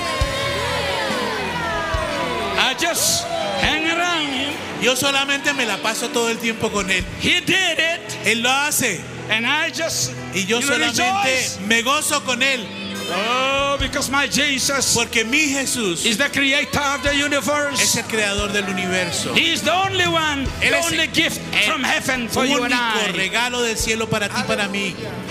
I just hang around him. Yo solamente me la paso todo el tiempo con él. He did it. Él lo hace. And I just Y yo you know, solamente rejoice. me gozo con él. Oh, because my Jesus Porque mi Jesús is the creator of the es universe. el creador del universo. He is the only one, Él the es only gift el from heaven for you and único I. regalo del cielo para ti y para mí.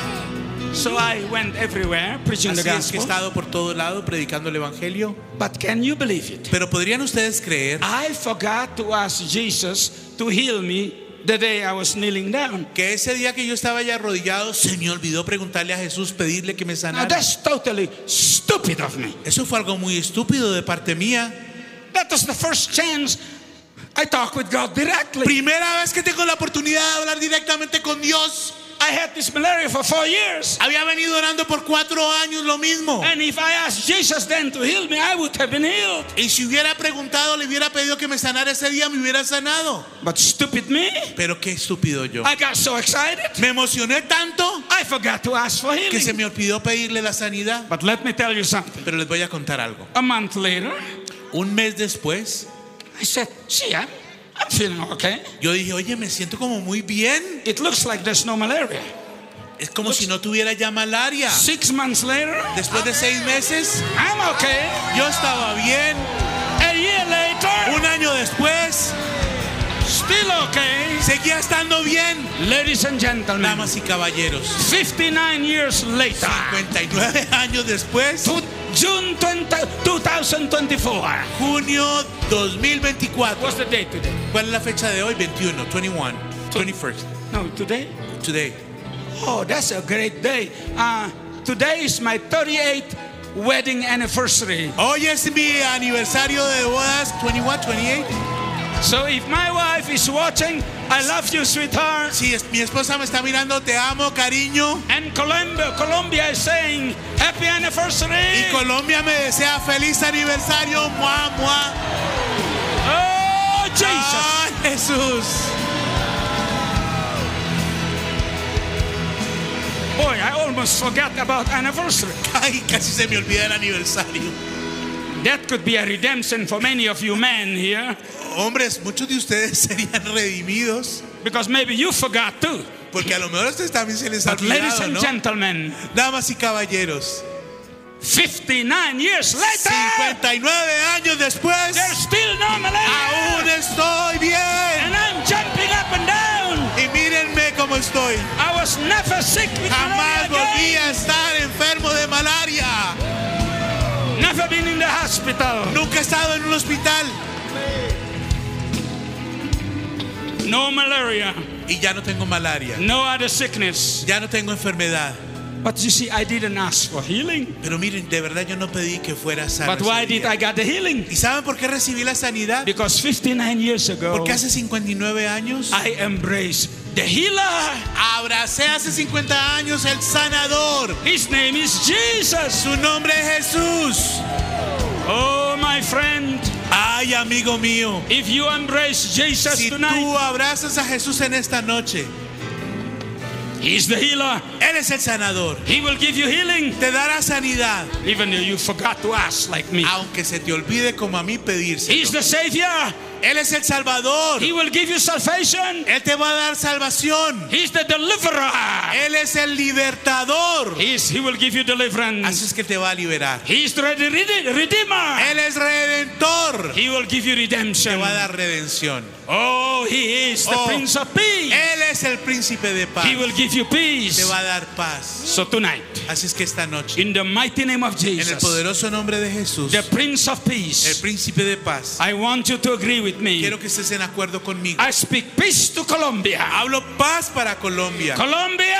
So I went everywhere preaching the Así es que he gospel. estado por todo lado predicando el evangelio. But can you believe it? Pero podrían ustedes creer I forgot to ask Jesus to heal me the day I was kneeling down. que ese día que yo estaba ya arrodillado se me olvidó preguntarle a Jesús, pedirle que me Now sanara. that's totally stupid of me. Eso fue algo muy estúpido de parte mía. That was the first chance I talked with God directly. Primera vez que tengo la oportunidad de hablar directamente con Dios. I had this malaria for four years. Había venido orando por cuatro años lo mismo. And if I asked Jesus then to heal me, I would have been healed. Y si hubiera preguntado, le hubiera pedido que me sanara ese día, me hubiera sanado. But stupid me, Pero qué estúpido yo. I got so excited, Me emocioné tanto I forgot to ask for que se healing. me olvidó pedirle la sanidad. But let me tell you something. Pero les voy a contar algo. A month later, Un mes después, I said, see, I'm, I'm feeling okay. yo dije, oye, me siento como muy bien. It looks like there's no malaria. Es como si no tuviera ya malaria. Six months later, Después de seis meses, I'm okay. yo estaba bien. A year later, Un año después, still okay. seguía estando bien. Ladies and gentlemen, Damas y caballeros, fifty-nine years later, cincuenta y nueve años después, to June twentieth, twenty twenty-four. junio dos mil veinticuatro. What's the date today? ¿Cuál es la fecha de hoy? veintiuno, veintiuno, twenty-first, No, today? today. Oh, that's a great day. Uh, today is my thirty-eighth wedding anniversary. Hoy es mi aniversario de bodas, veintiuno, veintiocho. So if my wife is watching, I love you, sweetheart. Si es- mi esposa me está mirando, te amo, cariño. And Colombia, Colombia is saying happy anniversary. Y Colombia me desea feliz aniversario. Mua, mua. Oh, Jesus. Ay, Jesús. Boy, I almost forgot about anniversary. Ay, casi se me olvida el aniversario. That could be a redemption for many of you men here, Hombres, muchos de ustedes serían redimidos. because maybe you forgot too. Porque a lo mejor a ustedes también se les ha But ladies olvidado, and ¿no? gentlemen, Damas y caballeros, fifty-nine years later, cincuenta y nueve años después, there's still no malaria. aún estoy bien. And I'm jumping up and down. Y mírenme cómo estoy. I was never sick with Jamás malaria volví again. a estar enfermo de malaria. Never been in the hospital. Nunca he estado en un hospital. No malaria. Y ya no tengo malaria. No other sickness. Ya no tengo enfermedad. But you see, I didn't ask for healing. Pero miren, de verdad yo no pedí que fuera sano. But why ese did día. I get the healing? ¿Y saben por qué recibí la sanidad? Because fifty-nine years ago, Porque hace cincuenta y nueve años I embraced the healer. abracé hace cincuenta años el sanador. His name is Jesus. Su nombre es Jesús. Oh, my friend, Ay, amigo mío, if you embrace Jesus si tonight, tú abrazas a Jesús en esta noche, He's the healer. Él es el sanador. He will give you healing, Te dará sanidad, even though you forgot to ask like me. aunque se te olvide como a mí He's pedírselo. the Savior. Él es el Salvador. He will give you salvation. Él te va a dar salvación. He's the deliverer. Él es el libertador. He's, he will give you deliverance. Así es que te va a liberar. He's the rede- rede- redeemer. Él es redentor. He will give you Te redemption. va a dar redención. Oh, He is the Oh. Prince of Peace. Él es el príncipe de paz. He will give you peace. Te va a dar paz. So tonight, Así es que esta noche, in the mighty name of en el Jesus, poderoso nombre de Jesús, the Prince of el Peace, príncipe de paz, I want you to agree with me. quiero que estés en acuerdo conmigo. I speak peace to Colombia. Hablo paz para Colombia. Colombia,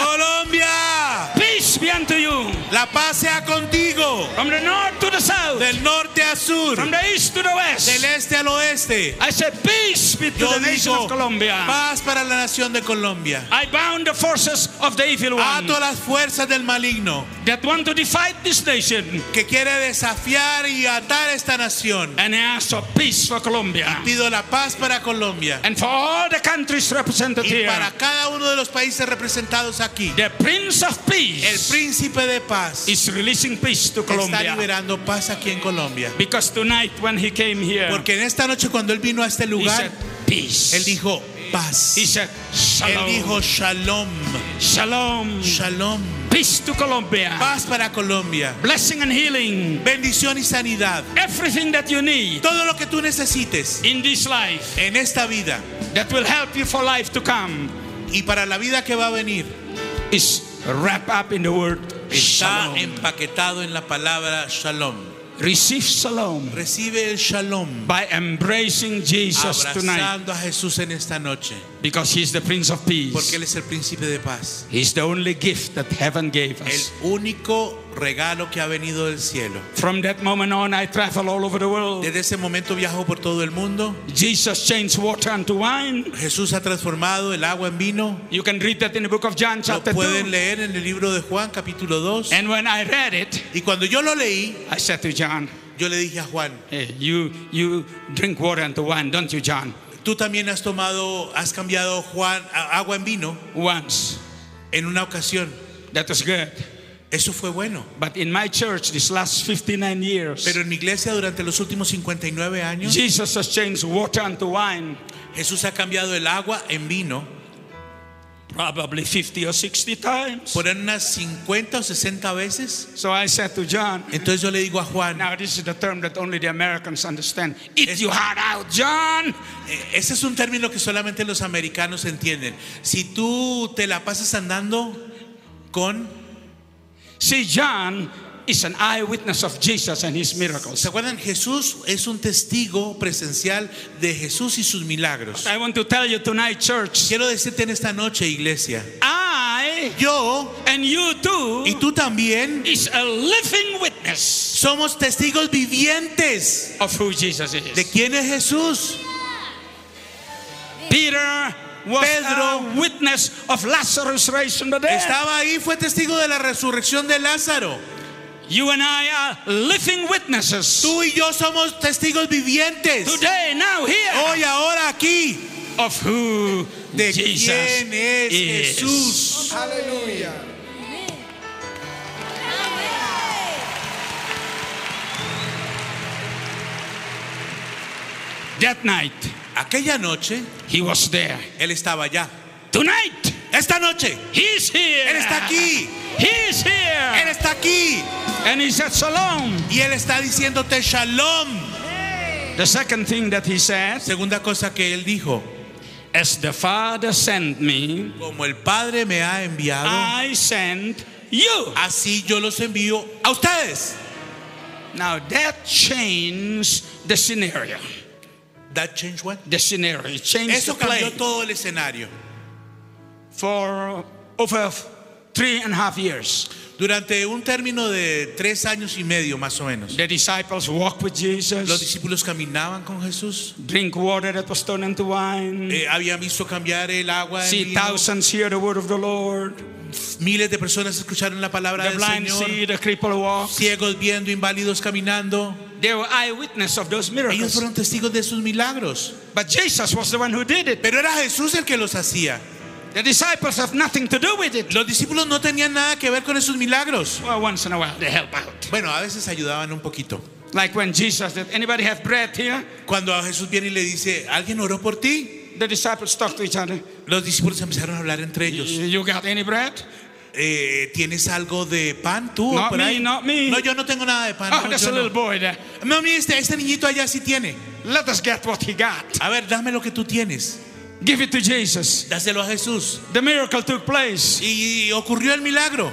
Colombia, peace be unto you. la paz sea contigo. From the north to the south, Del norte a sur, from the east to the del west. este al oeste. I said peace be to Yo the nation digo of Colombia. paz para la nación de Colombia. I bound the forces of the evil one Ato las fuerzas del maligno that want to defy this nation, que quiere desafiar y atar esta nación. and I ask for peace for Colombia Pido la paz para Colombia and for all the countries represented y here. para cada uno de los países representados aquí. The Prince of El Peace príncipe de paz is releasing peace to está Colombia. liberando paz aquí en Colombia. Because tonight when he came here, Porque en esta noche cuando él vino a este he lugar, said peace. él dijo paz. He said Él shalom. dijo shalom, Shalom. shalom, Peace to Colombia. paz para Colombia, Blessing and healing. bendición y sanidad. Everything that you need Todo lo que tú necesites in this life en esta vida that will help you for life to come y para la vida que va a venir is wrapped up in the word está shalom. empaquetado en la palabra shalom. Receive shalom Recibe el shalom by embracing Jesus tonight, abrazando a Jesús en esta noche, because he's the Prince of porque Peace. Él es el príncipe de paz. He's the only gift that heaven gave El us. único regalo que ha venido del cielo. From that moment on, I travel all over the world. Desde ese momento viajo por todo el mundo. Jesus changed water into wine. Jesús ha transformado el agua en vino. You can read that in the book of John Lo chapter pueden two. leer en el libro de Juan capítulo dos. And when I read it, Y cuando yo lo leí, I said to John, yo le dije a Juan, hey, you, you drink water into wine, don't you, John? tú también has tomado, has cambiado Juan a- agua en vino Once. en una ocasión. That was good. Eso fue bueno. But in my church, these last fifty-nine years, Pero en mi iglesia durante los últimos cincuenta y nueve años, Jesus has changed water into wine Jesús ha cambiado el agua en vino probably fifty or sixty times. por unas cincuenta o sesenta veces. So I said to John, Entonces yo le digo a Juan, now this is the term that only the Americans understand. Eat Es- your heart out, John. eh, ese es un término que solamente los americanos entienden. Si tú te la pasas andando con... See, John is an eyewitness of Jesus and his miracles. ¿Se acuerdan? Jesús es un testigo presencial de Jesús y sus milagros. I want to tell you tonight, church, Quiero decirte en esta noche, iglesia, I yo and you too y tú también is a living witness somos testigos vivientes of who Jesus de is. quién es Jesús. Peter was Pedro a witness of Lazarus raised from the dead. Estaba ahí, fue testigo de la resurrección de Lázaro. You and I are living witnesses Tú y yo somos testigos vivientes. today, now, here, Hoy, ahora, aquí, of who de Jesus quién es is. Jesús. Aleluya. That night, Aquella noche, he was there. Él estaba allá. Tonight, Esta noche, he's here. Él está aquí. He is Él here. está aquí. And he said, Shalom. Y Él está diciéndote shalom. The second thing that he said, Segunda cosa que Él dijo. as the Father sent me, Como el Padre me ha enviado, I sent you. así yo los envío a ustedes. Now that changed the scenario. That changed what? The scenario. It changed Eso the play. cambió todo el escenario. For over three and a half years, Durante un término de tres años y medio más o menos, the disciples walked with los Jesus, discípulos caminaban con Jesús. drink water that was turned into wine, Eh, habían visto cambiar el agua en see vino. thousands hear the word of the Lord, Miles de personas escucharon la palabra the del blind Señor. see, the crippled walk. Ciegos viendo, inválidos caminando. They were eyewitness of those Ellos miracles. fueron testigos de sus milagros. But Jesus was the one who did it. Pero era Jesús el que los hacía. The disciples have nothing to do with it. Los discípulos no tenían nada que ver con esos milagros. Well, once in a while they help out. Bueno, a veces ayudaban un poquito. Like when Jesus said, anybody have bread here? Cuando a Jesús viene y le dice, ¿alguien oró por ti? The disciples talk to each other. Los discípulos empezaron a hablar entre ellos. You got any bread? Eh, ¿Tienes algo de pan tú? Not por me, ahí? not me. No, yo no tengo nada de pan. Oh, no, there's yo a little no. boy there. No, mira, este, este niñito allá sí tiene. Let us get what he got. A ver, dame lo que tú tienes. Give it to Jesus. Dáselo a Jesús. The miracle took place. Y ocurrió el milagro.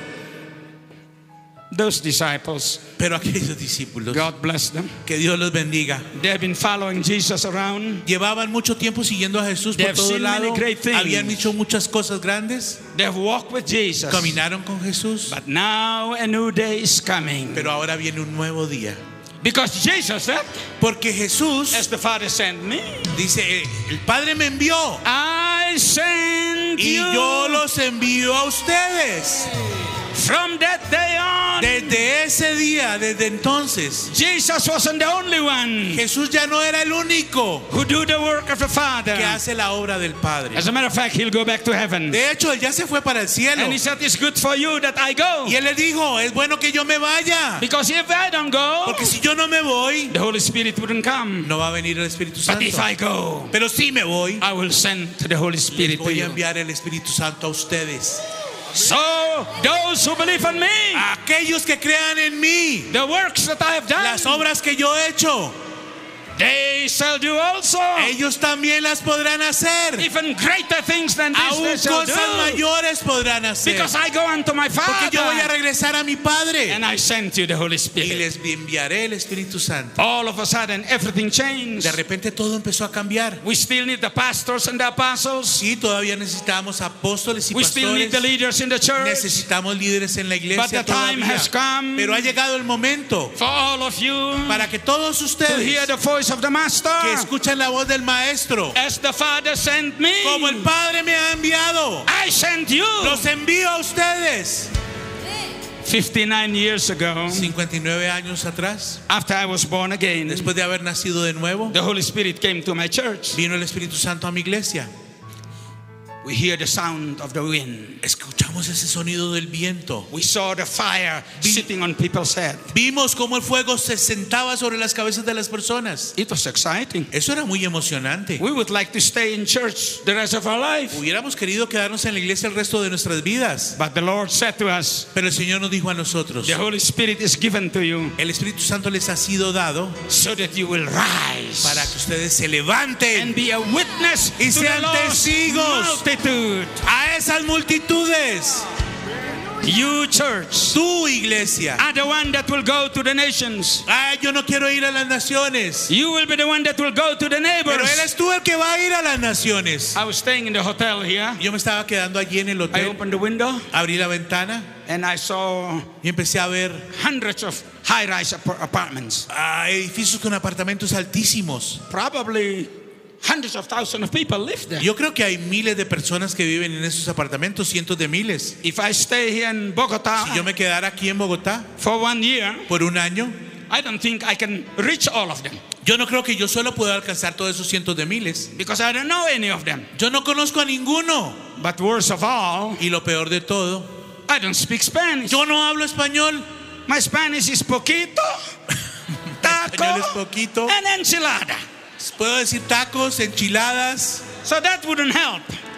Those disciples, Pero aquellos discípulos, God bless them. que Dios los bendiga, They've been following Jesus around. llevaban mucho tiempo siguiendo a Jesús They por have todo seen many lado. great things. Habían hecho muchas cosas grandes. They've walked with Jesus. Caminaron con Jesús. But now a new day is coming. Pero ahora viene un nuevo día. Because Jesus said, Porque Jesús as the Father sent me, dice, "Eh, el Padre me envió I send y you. yo los envío a ustedes. From that day on, Desde ese día, desde entonces, Jesus wasn't the only one Jesús ya no era el único who do the work of the Father. que hace la obra del Padre. As a matter of fact, he'll go back to heaven. De hecho, él ya se fue para el cielo. And he said, it's good for you that I go. Y él le dijo, es bueno que yo me vaya. Because if I don't go, Porque si yo no me voy, the Holy Spirit wouldn't come. no va a venir el Espíritu But Santo. if I go, Pero si me voy, I will send the Holy les Spirit to voy a you. enviar el Espíritu Santo a ustedes. So, those who believe in me, Aquellos que crean en mí, the works that I have done, las obras que yo he hecho, they shall do also. ellos también las podrán hacer. Even greater things than this they Aún shall cosas do. mayores podrán hacer. Because I go unto my Porque yo voy a Father, regresar a mi Padre and I send you the Holy y Spirit. les enviaré el Espíritu Santo. All of a sudden, everything changed. De repente todo empezó a cambiar. We still need the pastors and the apostles. Sí, todavía necesitamos apóstoles y We still need the pastores. leaders in the church. Necesitamos líderes en la But iglesia the time todavía. has come Pero ha llegado el momento for all of you para que todos to ustedes hear the voice of the Master. que escuchan la voz del Maestro, As the Father sent me, como el Padre me ha enviado, I sent you. los envío a ustedes. fifty-nine years ago, cincuenta y nueve años atrás, after I was born again, después de haber nacido de nuevo, the Holy Spirit came to my church. vino el Espíritu Santo a mi iglesia. We hear the sound of the wind. Escuchamos ese sonido del viento. We saw the fire sitting on people's head. Vimos cómo el fuego se sentaba sobre las cabezas de las personas. It was exciting. Eso era muy emocionante. We would like to stay in church the rest of our life. Hubiéramos querido quedarnos en la iglesia el resto de nuestras vidas. But the Lord said to us, Pero el Señor nos dijo a nosotros, the Holy Spirit is given to you el Espíritu Santo les ha sido dado so that you will rise para que ustedes se levanten and be a witness y to the sean lost testigos multitude. a esas multitudes. You church Tu iglesia. are the one that will go to the nations. Ay, yo no quiero ir a las naciones. You will be the one that will go to the Pero neighbors. eres tú el que va a ir a las naciones. I was staying in the hotel here. Yo me estaba quedando allí en el I hotel. opened the window Abrí la ventana and I saw y empecé a ver hundreds of high-rise ap- apartments. ah, edificios con apartamentos altísimos. Probably hundreds of thousands of people live there. Yo creo que hay miles de personas que viven en esos apartamentos, cientos de miles. If I stay here in Bogota Si yo me quedara aquí en Bogotá for one year, por un año, I don't think I can reach all of them yo no creo que yo solo pueda alcanzar todos esos cientos de miles. because I don't know any of them. Yo no conozco a ninguno. But worst of all, Y lo peor de todo, I don't speak Spanish. yo no hablo español. My Spanish is poquito, taco, Español es poquito. and enchilada. Puedo decir tacos, enchiladas. So that wouldn't help.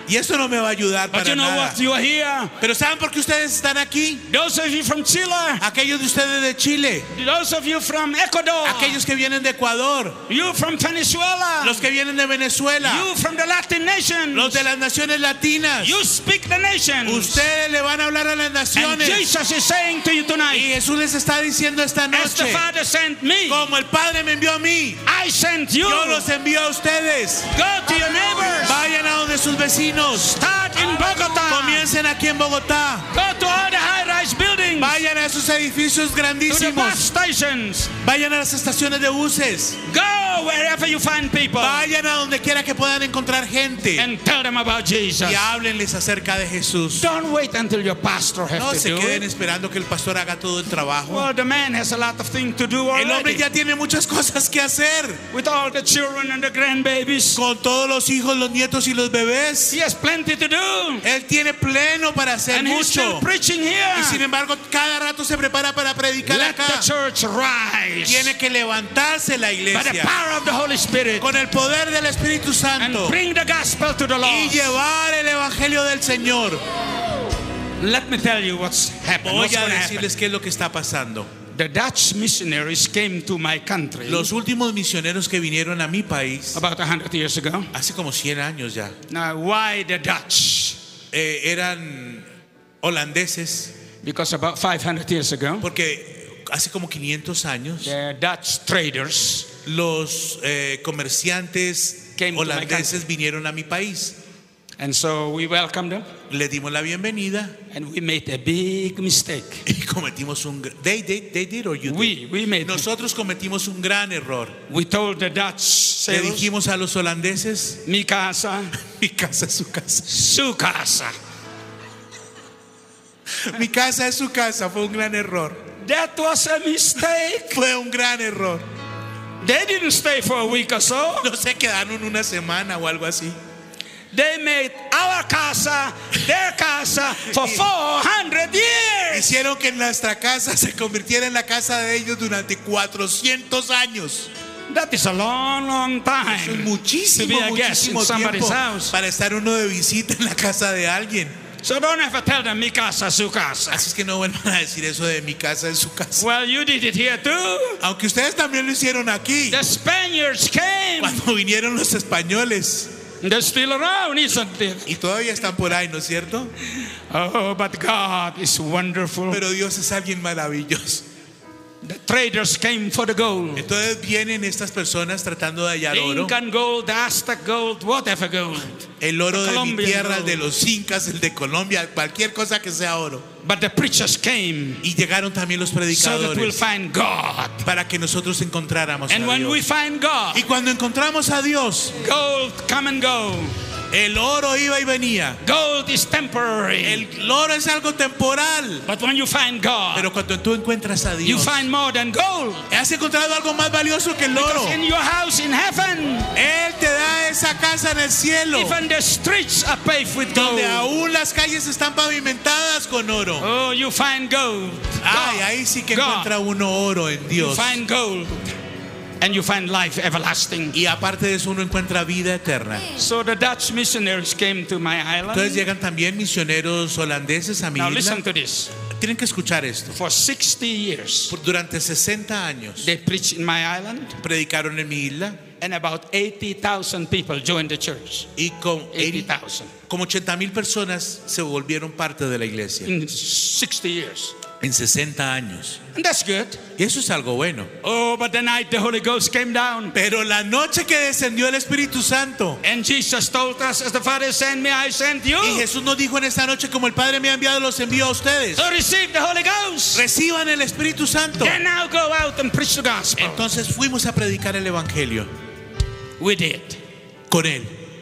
Y esto no me va a ayudar But para you know nada. what? You are here. Pero ¿saben por qué ustedes están aquí? Those of you from Chile. Aquellos de ustedes de Chile, Those of you from Ecuador. aquellos que vienen de Ecuador, You from Venezuela. los que vienen de Venezuela, You from the Latin nations. los de las naciones latinas. You speak the nations. Ustedes le van a hablar a las And naciones. Jesus is saying to you Y tonight, Jesús les está diciendo esta as the noche, Father sent me, como el Padre me envió a mí, I sent you. yo los envío a ustedes. Go to your neighbors. Vayan a donde sus vecinos. Start in Bogota. Comiencen aquí en Bogotá. Go to all the high-rise buildings. Vayan a esos edificios To the bus grandísimos. stations. Vayan a las estaciones de buses. Go wherever you find people. Vayan a donde quiera que puedan encontrar gente. And tell them about Jesus. Y háblenles acerca de Jesús. Don't wait until your pastor has No to se do queden it. esperando que el pastor haga todo el trabajo. Well, the man has a lot of things to do El hombre already. ya tiene muchas cosas que hacer. With all the children and the grandbabies. Con todos los hijos, los nietos y los bebés. He has plenty to do. Él tiene pleno para hacer And he's still mucho. preaching here. Y sin embargo, cada rato se prepara para predicar Let acá. the church rise. Tiene que levantarse la By the iglesia power of the Holy Spirit. con el poder del Espíritu And Santo bring the gospel to the y lost. llevar el evangelio del Señor. Let me tell you what's happened. Voy What's a going to happen. decirles qué es lo que está pasando. The Dutch missionaries came to my country Los últimos misioneros que vinieron a mi país about a hundred years ago. hace como cien años ya, Now, why the Dutch? eh, eran holandeses, Because about five hundred years ago, porque hace como quinientos años the Dutch traders los eh, comerciantes Came to my holandeses vinieron a mi país. And so we welcomed them, Le dimos la bienvenida and we made a big mistake. y cometimos un gr- they, they, they did or you did? We, we made. Nosotros cometimos un gran error. We told the Dutch Le sailors, dijimos a los holandeses, mi casa, mi casa es su casa. su casa. Mi casa es su casa. Fue un gran error. That was a mistake. Fue un gran error. They didn't stay for a week or so. No se quedaron una semana o algo así. They made our casa their casa for four hundred years. Hicieron que nuestra casa se convirtiera en la casa de ellos durante cuatrocientos años. That is a long, long Es time to muchísimo, be a guest in muchísimo somebody's tiempo house. para estar uno de visita en la casa de alguien. So don't ever tell them mi casa, su casa. Así es que no vuelvan a decir eso de mi casa es su casa. Well, you did it here too. Aunque ustedes también lo hicieron aquí. The Spaniards came. Cuando vinieron los españoles. They're still around, isn't it? Y todavía están por ahí, ¿no es cierto? Oh, but God is wonderful. Pero Dios es alguien maravilloso. The traders came for the gold. Entonces vienen estas personas tratando de hallar The oro. Incan gold, the Aztec gold, whatever gold. El oro de mi Colombian tierra, el gold. de los incas, el de Colombia, cualquier cosa que sea oro. But the preachers came Y llegaron también los so that we'll predicadores find God. para que nosotros encontráramos a And when we Dios. find God, Y cuando encontramos a Dios, gold come and go. el oro iba y venía. Gold is temporary. El oro es algo temporal. But when you find God, Pero cuando tú encuentras a you Dios, find more than gold. has encontrado algo más valioso que el oro. Because in your house in heaven, Él te da esa casa en el cielo, even the streets are paved with gold. donde aún las calles están pavimentadas con oro. Oh, you find gold. Ay, God. ahí sí que God. encuentra uno oro en You Dios. find gold. And you find life everlasting. Y aparte de eso uno encuentra vida eterna. So the Dutch missionaries came to my Entonces island. llegan también misioneros holandeses a mi Now isla. listen to this. Tienen que escuchar esto. For sixty years, Por- Durante sesenta años they preached in my island, predicaron en mi isla and about eighty thousand people joined the church. y con eighty thousand como ochenta mil personas se volvieron parte de la iglesia in sixty years. en sesenta años. And that's good. Y eso es algo bueno. Oh, but the night the Holy Ghost came down, Pero la noche que descendió el Espíritu Santo and Jesus told us, as the Father sent me, I sent you. y Jesús nos dijo en esta noche, como el Padre me ha enviado, los envío a ustedes. So receive the Holy Ghost. Reciban el Espíritu Santo. Then now go out and preach the gospel. Entonces fuimos a predicar el Evangelio We did. con él.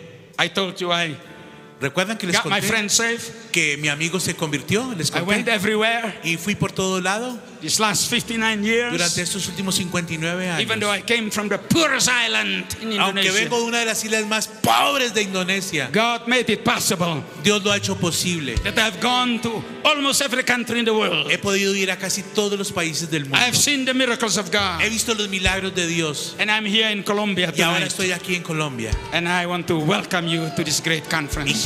I told you I ¿Recuerdan que les got my conté friend safe. que mi amigo se convirtió? Les I went conté. everywhere Y fui por todo lado these last fifty-nine years. durante estos últimos cincuenta y nueve Even though años. I came from the poorest island in Aunque Indonesia, vengo de una de las islas más pobres de Indonesia, God made it possible Dios lo ha hecho posible. that I've gone to almost every country in the world. He podido ir a casi todos los países del mundo. I've seen the miracles of God. He visto los milagros de Dios. And I'm here in Colombia Y ahora tonight. estoy aquí en Colombia. And I want to welcome you to this great Y conference.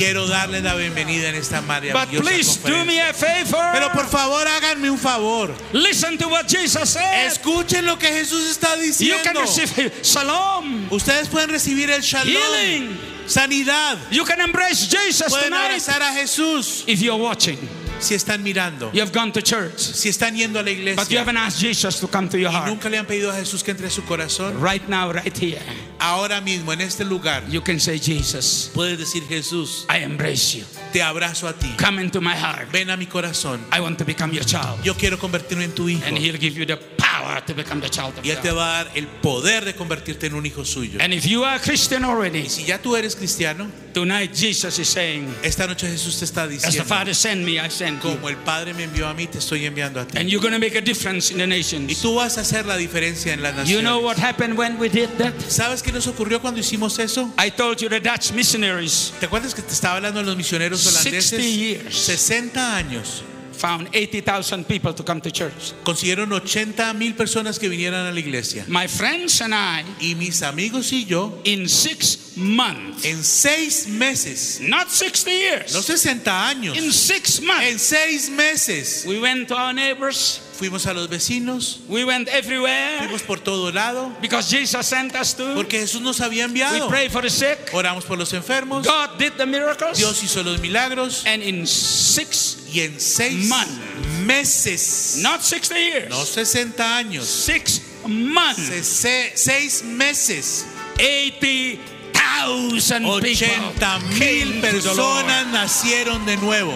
Quiero darle la bienvenida en esta But maravillosa please do me conferencia. a favor. Pero por favor háganme un favor. Listen to what Jesus said. Escuchen lo que Jesús está You can diciendo. receive shalom, Ustedes pueden recibir el shalom, healing. sanidad. You can embrace Jesus Pueden tonight. abrazar a Jesús If you're watching, si están mirando, you have gone to church, si están yendo a la but you iglesia haven't asked Jesus to come to your y heart. nunca le han pedido a Jesús que entre a su corazón. Right now, right here, Ahora mismo en este lugar you can say, Jesus, puedes decir: Jesús, I embrace you. te abrazo a ti. Come into my heart. Ven a mi corazón. I want to become your child. Yo quiero convertirme en tu hijo. And he'll give you the power to become the child of Y Él te God. va a dar el poder de convertirte en un hijo suyo. And if you are a Christian already, Y si ya tú eres cristiano, tonight Jesus is saying, esta noche Jesús te está as the diciendo: Father sent me, I sent you. como el Padre me envió a mí, te estoy enviando a ti. And you're going to make a difference in the Y nations. tú vas a hacer la diferencia en las You know naciones. what happened when we did that? ¿Sabes qué nos ocurrió cuando hicimos eso? I told you the Dutch missionaries ¿Te acuerdas que te estaba hablando de los misioneros holandeses? sixty years sesenta años. found eighty thousand people to come to church. Consiguieron ochenta mil personas que vinieran a la iglesia. My friends and I, Y mis amigos y yo, in six months, en seis meses, not sixty years, no sesenta años, in six en months, seis meses, we went to our neighbors, fuimos a los vecinos, we went everywhere, fuimos por todo lado, because Jesus sent us to. porque Jesús nos había We enviado. prayed for the sick. Oramos por los enfermos, God did the miracles. Dios hizo los milagros, And in six, y en seis months. meses, not sixty years, no sesenta años, six months, se- se- seis meses, eighty thousand people ochenta came mil to the Lord. personas nacieron de nuevo.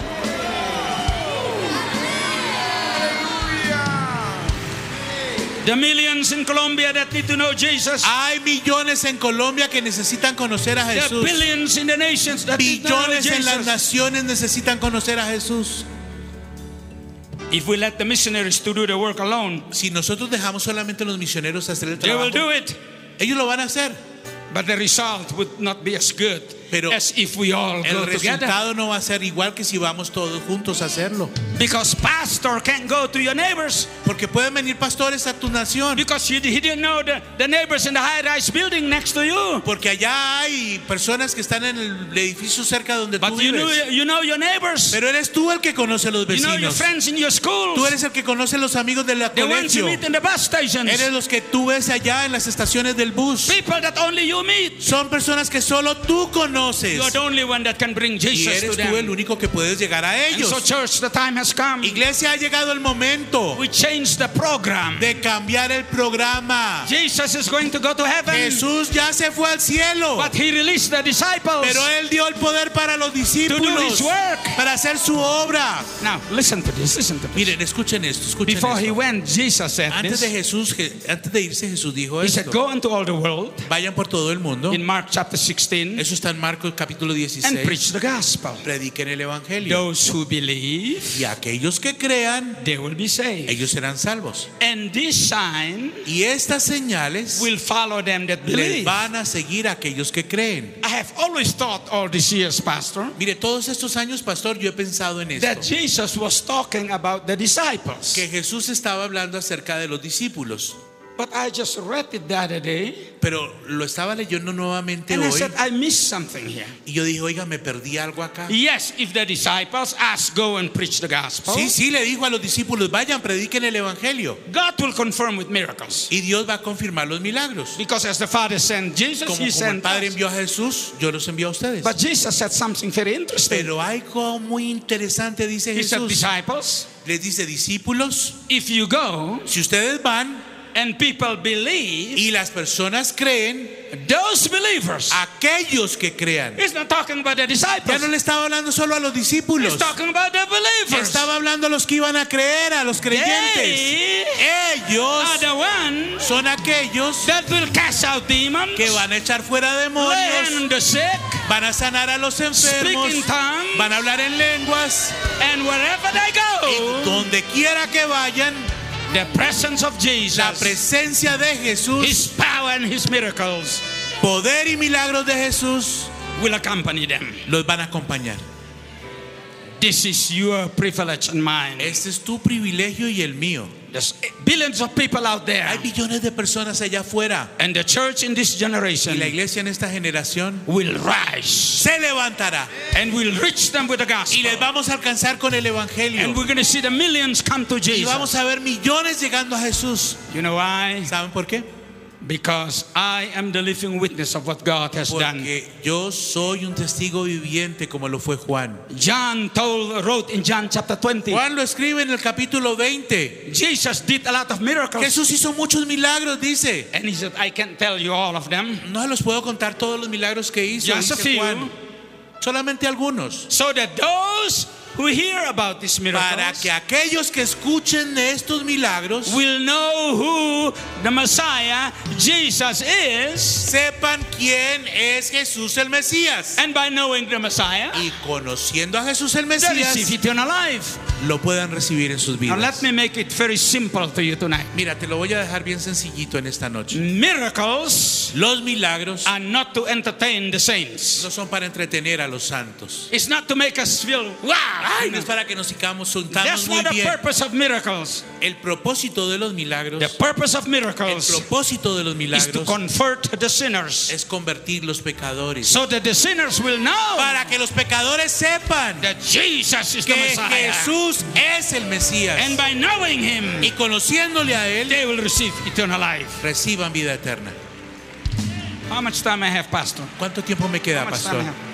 The millions in Colombia that need to know Jesus. Hay millones en Colombia que necesitan conocer a The Jesús. billions in the nations that need to know Billones en las Jesus. naciones necesitan conocer a Jesús. If we let the missionaries to do the work alone, Si nosotros dejamos solamente a los misioneros hacer el they will trabajo, do it, ellos lo van a hacer, but the result would not be as good Pero as if we all el go together. resultado no va a ser igual que si vamos todos juntos a hacerlo. Because pastor can't go to your neighbors Porque pueden venir pastores a tu nación, because you, he didn't know the, the neighbors in the high-rise building next to you. porque allá hay personas que están en el edificio cerca donde tú But you know, vives. you know your neighbors. Pero eres tú el que conoce a los You know your vecinos. friends in your schools. Tú eres el que conoce a los amigos del The ones you colegio. meet in the bus stations. Eres los que tú ves allá en las estaciones del bus. People that only you meet. Son personas que solo tú conoces. You are the only one that can bring Y Jesus eres to tú el them. único que puedes llegar a And ellos. so, church, the time has come. Iglesia, ha llegado el momento We changed the program. de cambiar el programa. Jesus is going to go to heaven. Jesús ya se fue al cielo, But he released the disciples pero Él dio el poder para los to do discípulos his work. para hacer su obra. Now, listen to this. Listen to this. Miren, escuchen esto, escuchen Before he esto. went, Jesus said Antes de this. Jesús, Je- antes de irse, Jesús dijo He said, esto: go into all the world, vayan por todo el mundo. in Mark chapter sixteen, Eso está en Marcos capítulo and dieciséis. preach the gospel. Prediquen el evangelio. Those who believe, Y aquellos que crean, they will be saved. ellos serán salvos. And this sign Y estas señales will follow them that les believe. van a seguir a aquellos que creen. I have always thought all these years, Pastor, Mire, todos estos años, pastor, yo he pensado en that esto, Jesus was talking about the disciples. que Jesús estaba hablando acerca de los discípulos, But I just read it the other day, pero lo estaba leyendo nuevamente and I hoy said, I missed something here. y yo dije, oiga, me perdí algo acá. Yes, if the disciples ask, go and preach the gospel, Sí, sí, le dijo a los discípulos, vayan, prediquen el evangelio. God will confirm with miracles. Y Dios va a confirmar los milagros. Because as the Father sent Jesus, Como, He como el sent Padre us. envió a Jesús, yo los envío a ustedes. But Jesus said something very interesting. Pero hay algo muy interesante, dice He said, Jesús. disciples, Les dice, discípulos, if you go si ustedes van and people believe, y las personas creen, those believers, aquellos que crean. He's not talking about the Ya disciples. no le estaba hablando solo a los discípulos. He's talking about the believers. Estaba hablando a los que iban a creer, a los creyentes. They Ellos are the ones son aquellos that will cast out demons, que van a echar fuera lay demonios, on the sick, van a sanar a los enfermos, speak in tongues, van a hablar en lenguas. and wherever they Y go, donde quiera que vayan, the presence of la Jesus, presencia de Jesús, His power and His miracles poder y milagros de Jesús will accompany them. los van a acompañar. This is your privilege and mine. Este es tu privilegio y el mío. There's billions of people out there. Hay billones de personas allá afuera. And the church in this Y generation la iglesia en esta generación will rise. se levantará. And we'll reach them with the gospel. Y les vamos a alcanzar con el evangelio. And we're going to see the millions come to Y Jesus. vamos a ver millones llegando a Jesús. You know why? ¿Saben por qué? Because I am the living witness of what God has done. Porque yo soy un testigo viviente como lo fue Juan. John told, wrote in John chapter twenty. Juan lo escribe en el capítulo veinte. Jesus did a lot of miracles. Jesús hizo muchos milagros, dice. And he said, I can't tell you all of them. No los puedo contar todos los milagros que hizo, Just a dice few. Juan. Solamente algunos. So that those who hear about these Para miracles que aquellos que escuchen de estos milagros will know who the Messiah, Jesus, is. sepan quién es Jesús el Mesías. And by knowing the Messiah, Y conociendo a Jesús el they receive Mesías, eternal life. lo puedan recibir en sus Now let vidas. me make it very simple to you tonight. Mira, te lo voy a dejar bien sencillito en esta noche. Miracles Los milagros are not to entertain the saints. no son para entretener a los santos. It's not to make us feel wow. Ay, no es para que nos sigamos juntamos That's muy not the bien. purpose of miracles. El propósito de los milagros, The purpose of el miracles propósito de los is to milagros convert the sinners es convertir los pecadores. so that the sinners will know Para que los pecadores sepan that Jesus is the que Messiah. Jesús es el Mesías. And by knowing him, Y conociéndole a Él, they will receive eternal life. reciban vida eterna. How much time I have, Pastor? ¿Cuánto tiempo me queda, How much time I pastor? have?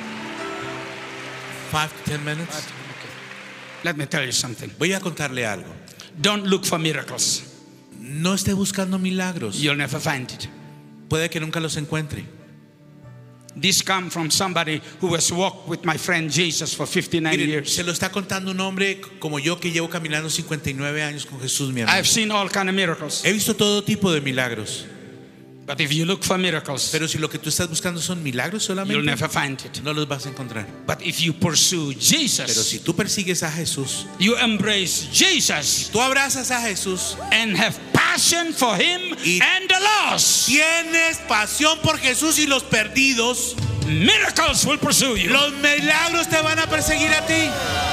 Five to ten minutes. Let me tell you something. Voy a contarle algo. Don't look for miracles. No esté buscando milagros. You'll never find it. Puede que nunca los encuentre. This come from somebody who has walked with my friend Jesus for fifty-nine Miren, years. se lo está contando un hombre como yo que llevo caminando cincuenta y nueve años con Jesús, mi hermano. I've seen all kind of miracles. He visto todo tipo de milagros. But if you look for miracles, Pero si lo que tú estás buscando son milagros you'll solamente, never find it. no los vas a encontrar. But if you pursue Pero Jesus, si tú persigues a Jesús, you embrace Jesus tú abrazas a Jesús, and have passion for him Y- and the lost, tienes pasión por Jesús y los perdidos, miracles will pursue you. los milagros te van a perseguir a ti.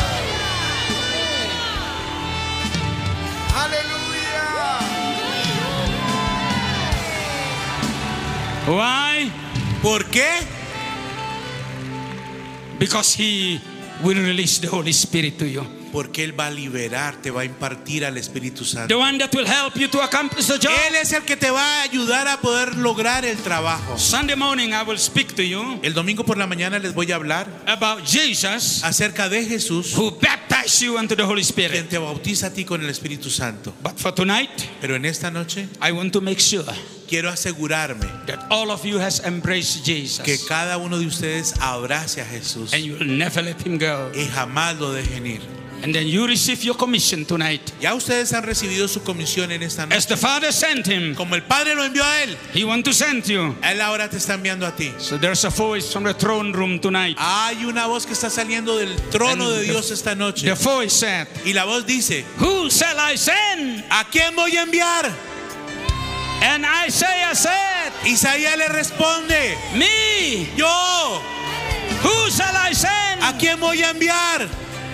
Aleluya. Why? ¿Por qué? Because he will release the Holy Spirit to you. Porque Él va a liberar, te va a impartir al Espíritu Santo. The one that will help you to accomplish the job. Él es el que te va a ayudar a poder lograr el trabajo. Sunday morning I will speak to you El domingo por la mañana les voy a hablar about Jesus acerca de Jesús, who baptized you into the Holy quien Spirit. te bautiza a ti con el Espíritu Santo. But for tonight, Pero en esta noche I want to make sure quiero asegurarme that all of you has embraced Jesus que cada uno de ustedes abrace a Jesús and you will never let him go. y jamás lo dejen ir. And then you receive your commission tonight. Ya ustedes han recibido su comisión en esta As noche. the Father sent him, Como el Padre lo envió a Él, he want to send you. Él ahora te está enviando a ti. So there's a voice from the throne room tonight. Hay una voz que está saliendo del trono de Dios esta noche. The voice said, Y la voz dice: who shall I send? ¿a quién voy a enviar? And Isaiah said, Isaías le responde: me. yo. Who shall I send? ¿A quién voy a enviar?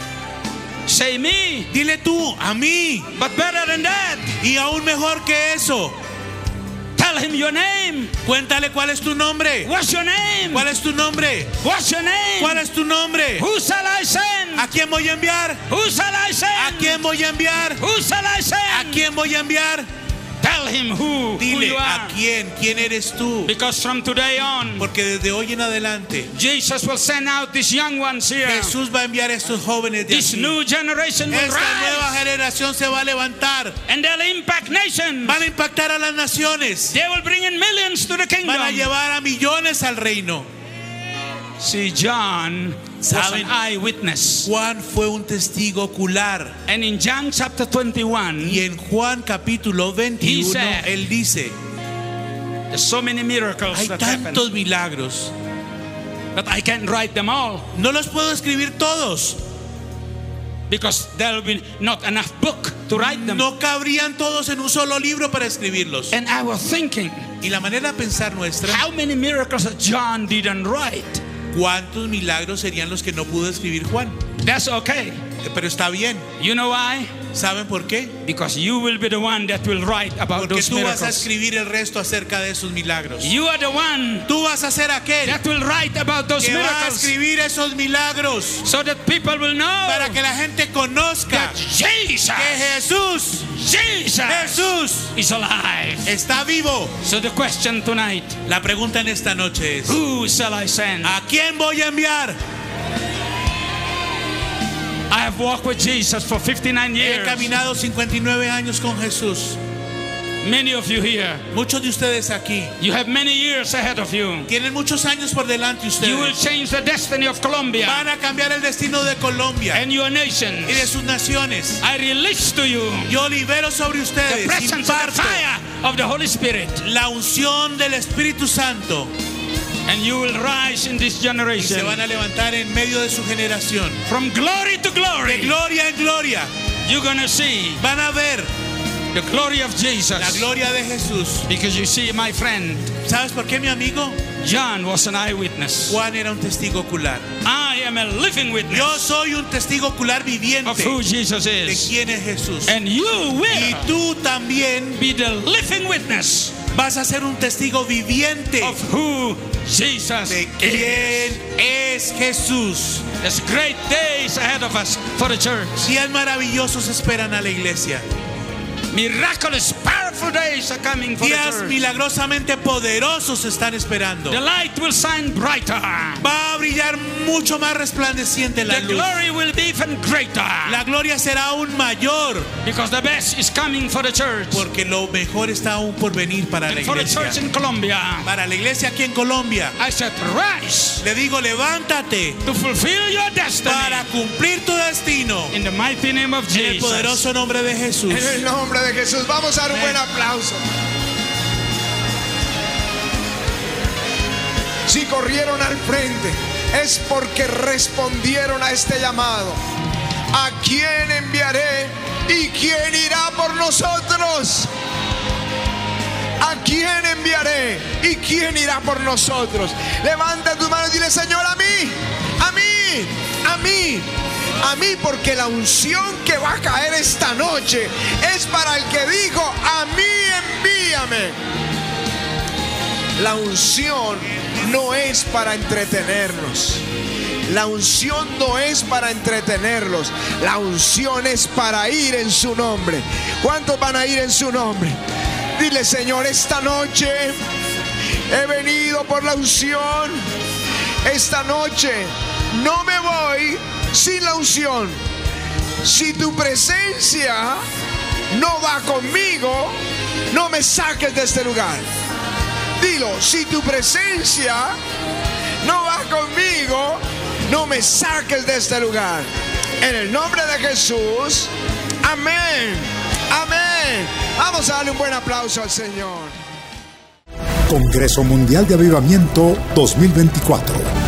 Say me. Dile tú, a mí. But better than that, Y aún mejor que eso, tell him your name. cuéntale cuál es tu nombre. What's your name? ¿Cuál es tu nombre? What's your name? ¿Cuál es tu nombre? Who shall I send? ¿A quién voy a enviar? Who shall I ¿A send? quién voy a enviar? Who shall I ¿A send? quién voy a enviar? Tell him who, who Dile, you ¿a are. quién? ¿Quién eres tú? Because from today on, Porque desde hoy en adelante Jesus will send out these young ones here. Jesús va a enviar a estos jóvenes de This aquí. new generation will Esta nueva rise generación se va a levantar. and they'll impact nations. Van a impactar a las naciones. They will bring in millions to the kingdom. Van a llevar a millones al reino. See, John was Saben, an eyewitness. Juan fue un testigo ocular. And in John chapter twenty-one, Y en Juan capítulo veintiuno, He said, él dice: there's so many miracles hay that happen, tantos milagros. but I can't write them all No los puedo escribir todos. because there will be not enough book to write them. No cabrían todos en un solo libro para escribirlos. And I was thinking, Y la manera de pensar nuestra: how many miracles that John didn't write? ¿cuántos milagros serían los que no pudo escribir Juan? That's okay. Pero está bien. You know why? ¿Saben por qué? Because you will be the one that will write about Porque those tú vas a miracles. escribir el resto acerca de esos milagros. You are the one Tú vas a ser aquel that will write about those que va a miracles, escribir esos milagros so that people will know para que la gente conozca that Jesus, que Jesús, Jesus Jesús is alive. está vivo. So the question tonight, La pregunta en esta noche es: who shall I send? ¿a quién voy a enviar? I have walked with Jesus for fifty-nine He years. caminado cincuenta y nueve años con Jesús. Many of you here, Muchos de ustedes aquí you have many years ahead of you. tienen muchos años por delante. You will Ustedes change the destiny of Colombia van a cambiar el destino de Colombia and your y de nations. sus naciones. I release to you Yo libero sobre the ustedes, presence of the imparto fire of the Holy Spirit, la unción del Espíritu Santo, and you will rise in this y se generation van a levantar en medio de su generación. from glory to De glory. gloria en gloria You're gonna see van a ver the glory of la Jesus, gloria de Jesús. because you see, my friend, ¿Sabes por qué, mi amigo? John was an eyewitness. Juan era un testigo ocular. I am a living Yo witness soy un testigo ocular of viviente who Jesus de is, quién es Jesús. and you Y will tú también be the living witness vas a ser un testigo viviente of who Jesus de is. quién es Jesús. There's great days ahead of us for the church. Días maravillosos esperan a la iglesia. Miraculous, powerful days are coming for the Días church. milagrosamente poderosos están esperando. The light will shine brighter. Va a brillar mucho más resplandeciente la The luz. glory will be even greater. La gloria será aún mayor, Because the best is coming for the church. porque lo mejor está aún por venir para la And for the church iglesia. in Colombia, Para la iglesia aquí en Colombia, I said, rise le digo, levántate to fulfill your destiny para cumplir tu destino. in the mighty name of En el Jesus. poderoso nombre de Jesús. En el nombre de Jesús, vamos a dar un buen aplauso. Si corrieron al frente, es porque respondieron a este llamado. ¿A quién enviaré y quién irá por nosotros? ¿A quién enviaré y quién irá por nosotros? Levanta tus manos y dile: Señor, a mí, a mí, a mí. A mí, porque la unción que va a caer esta noche es para el que dijo: a mí envíame. La unción no es para entretenernos. La unción no es para entretenerlos. La unción es para ir en su nombre. ¿Cuántos van a ir en su nombre? Dile: Señor, esta noche he venido por la unción. Esta noche no me voy sin la unción. Si tu presencia no va conmigo, no me saques de este lugar. Dilo: si tu presencia no va conmigo, no me saques de este lugar. En el nombre de Jesús. Amén. Amén. Vamos a darle un buen aplauso al Señor. Congreso Mundial de Avivamiento dos mil veinticuatro.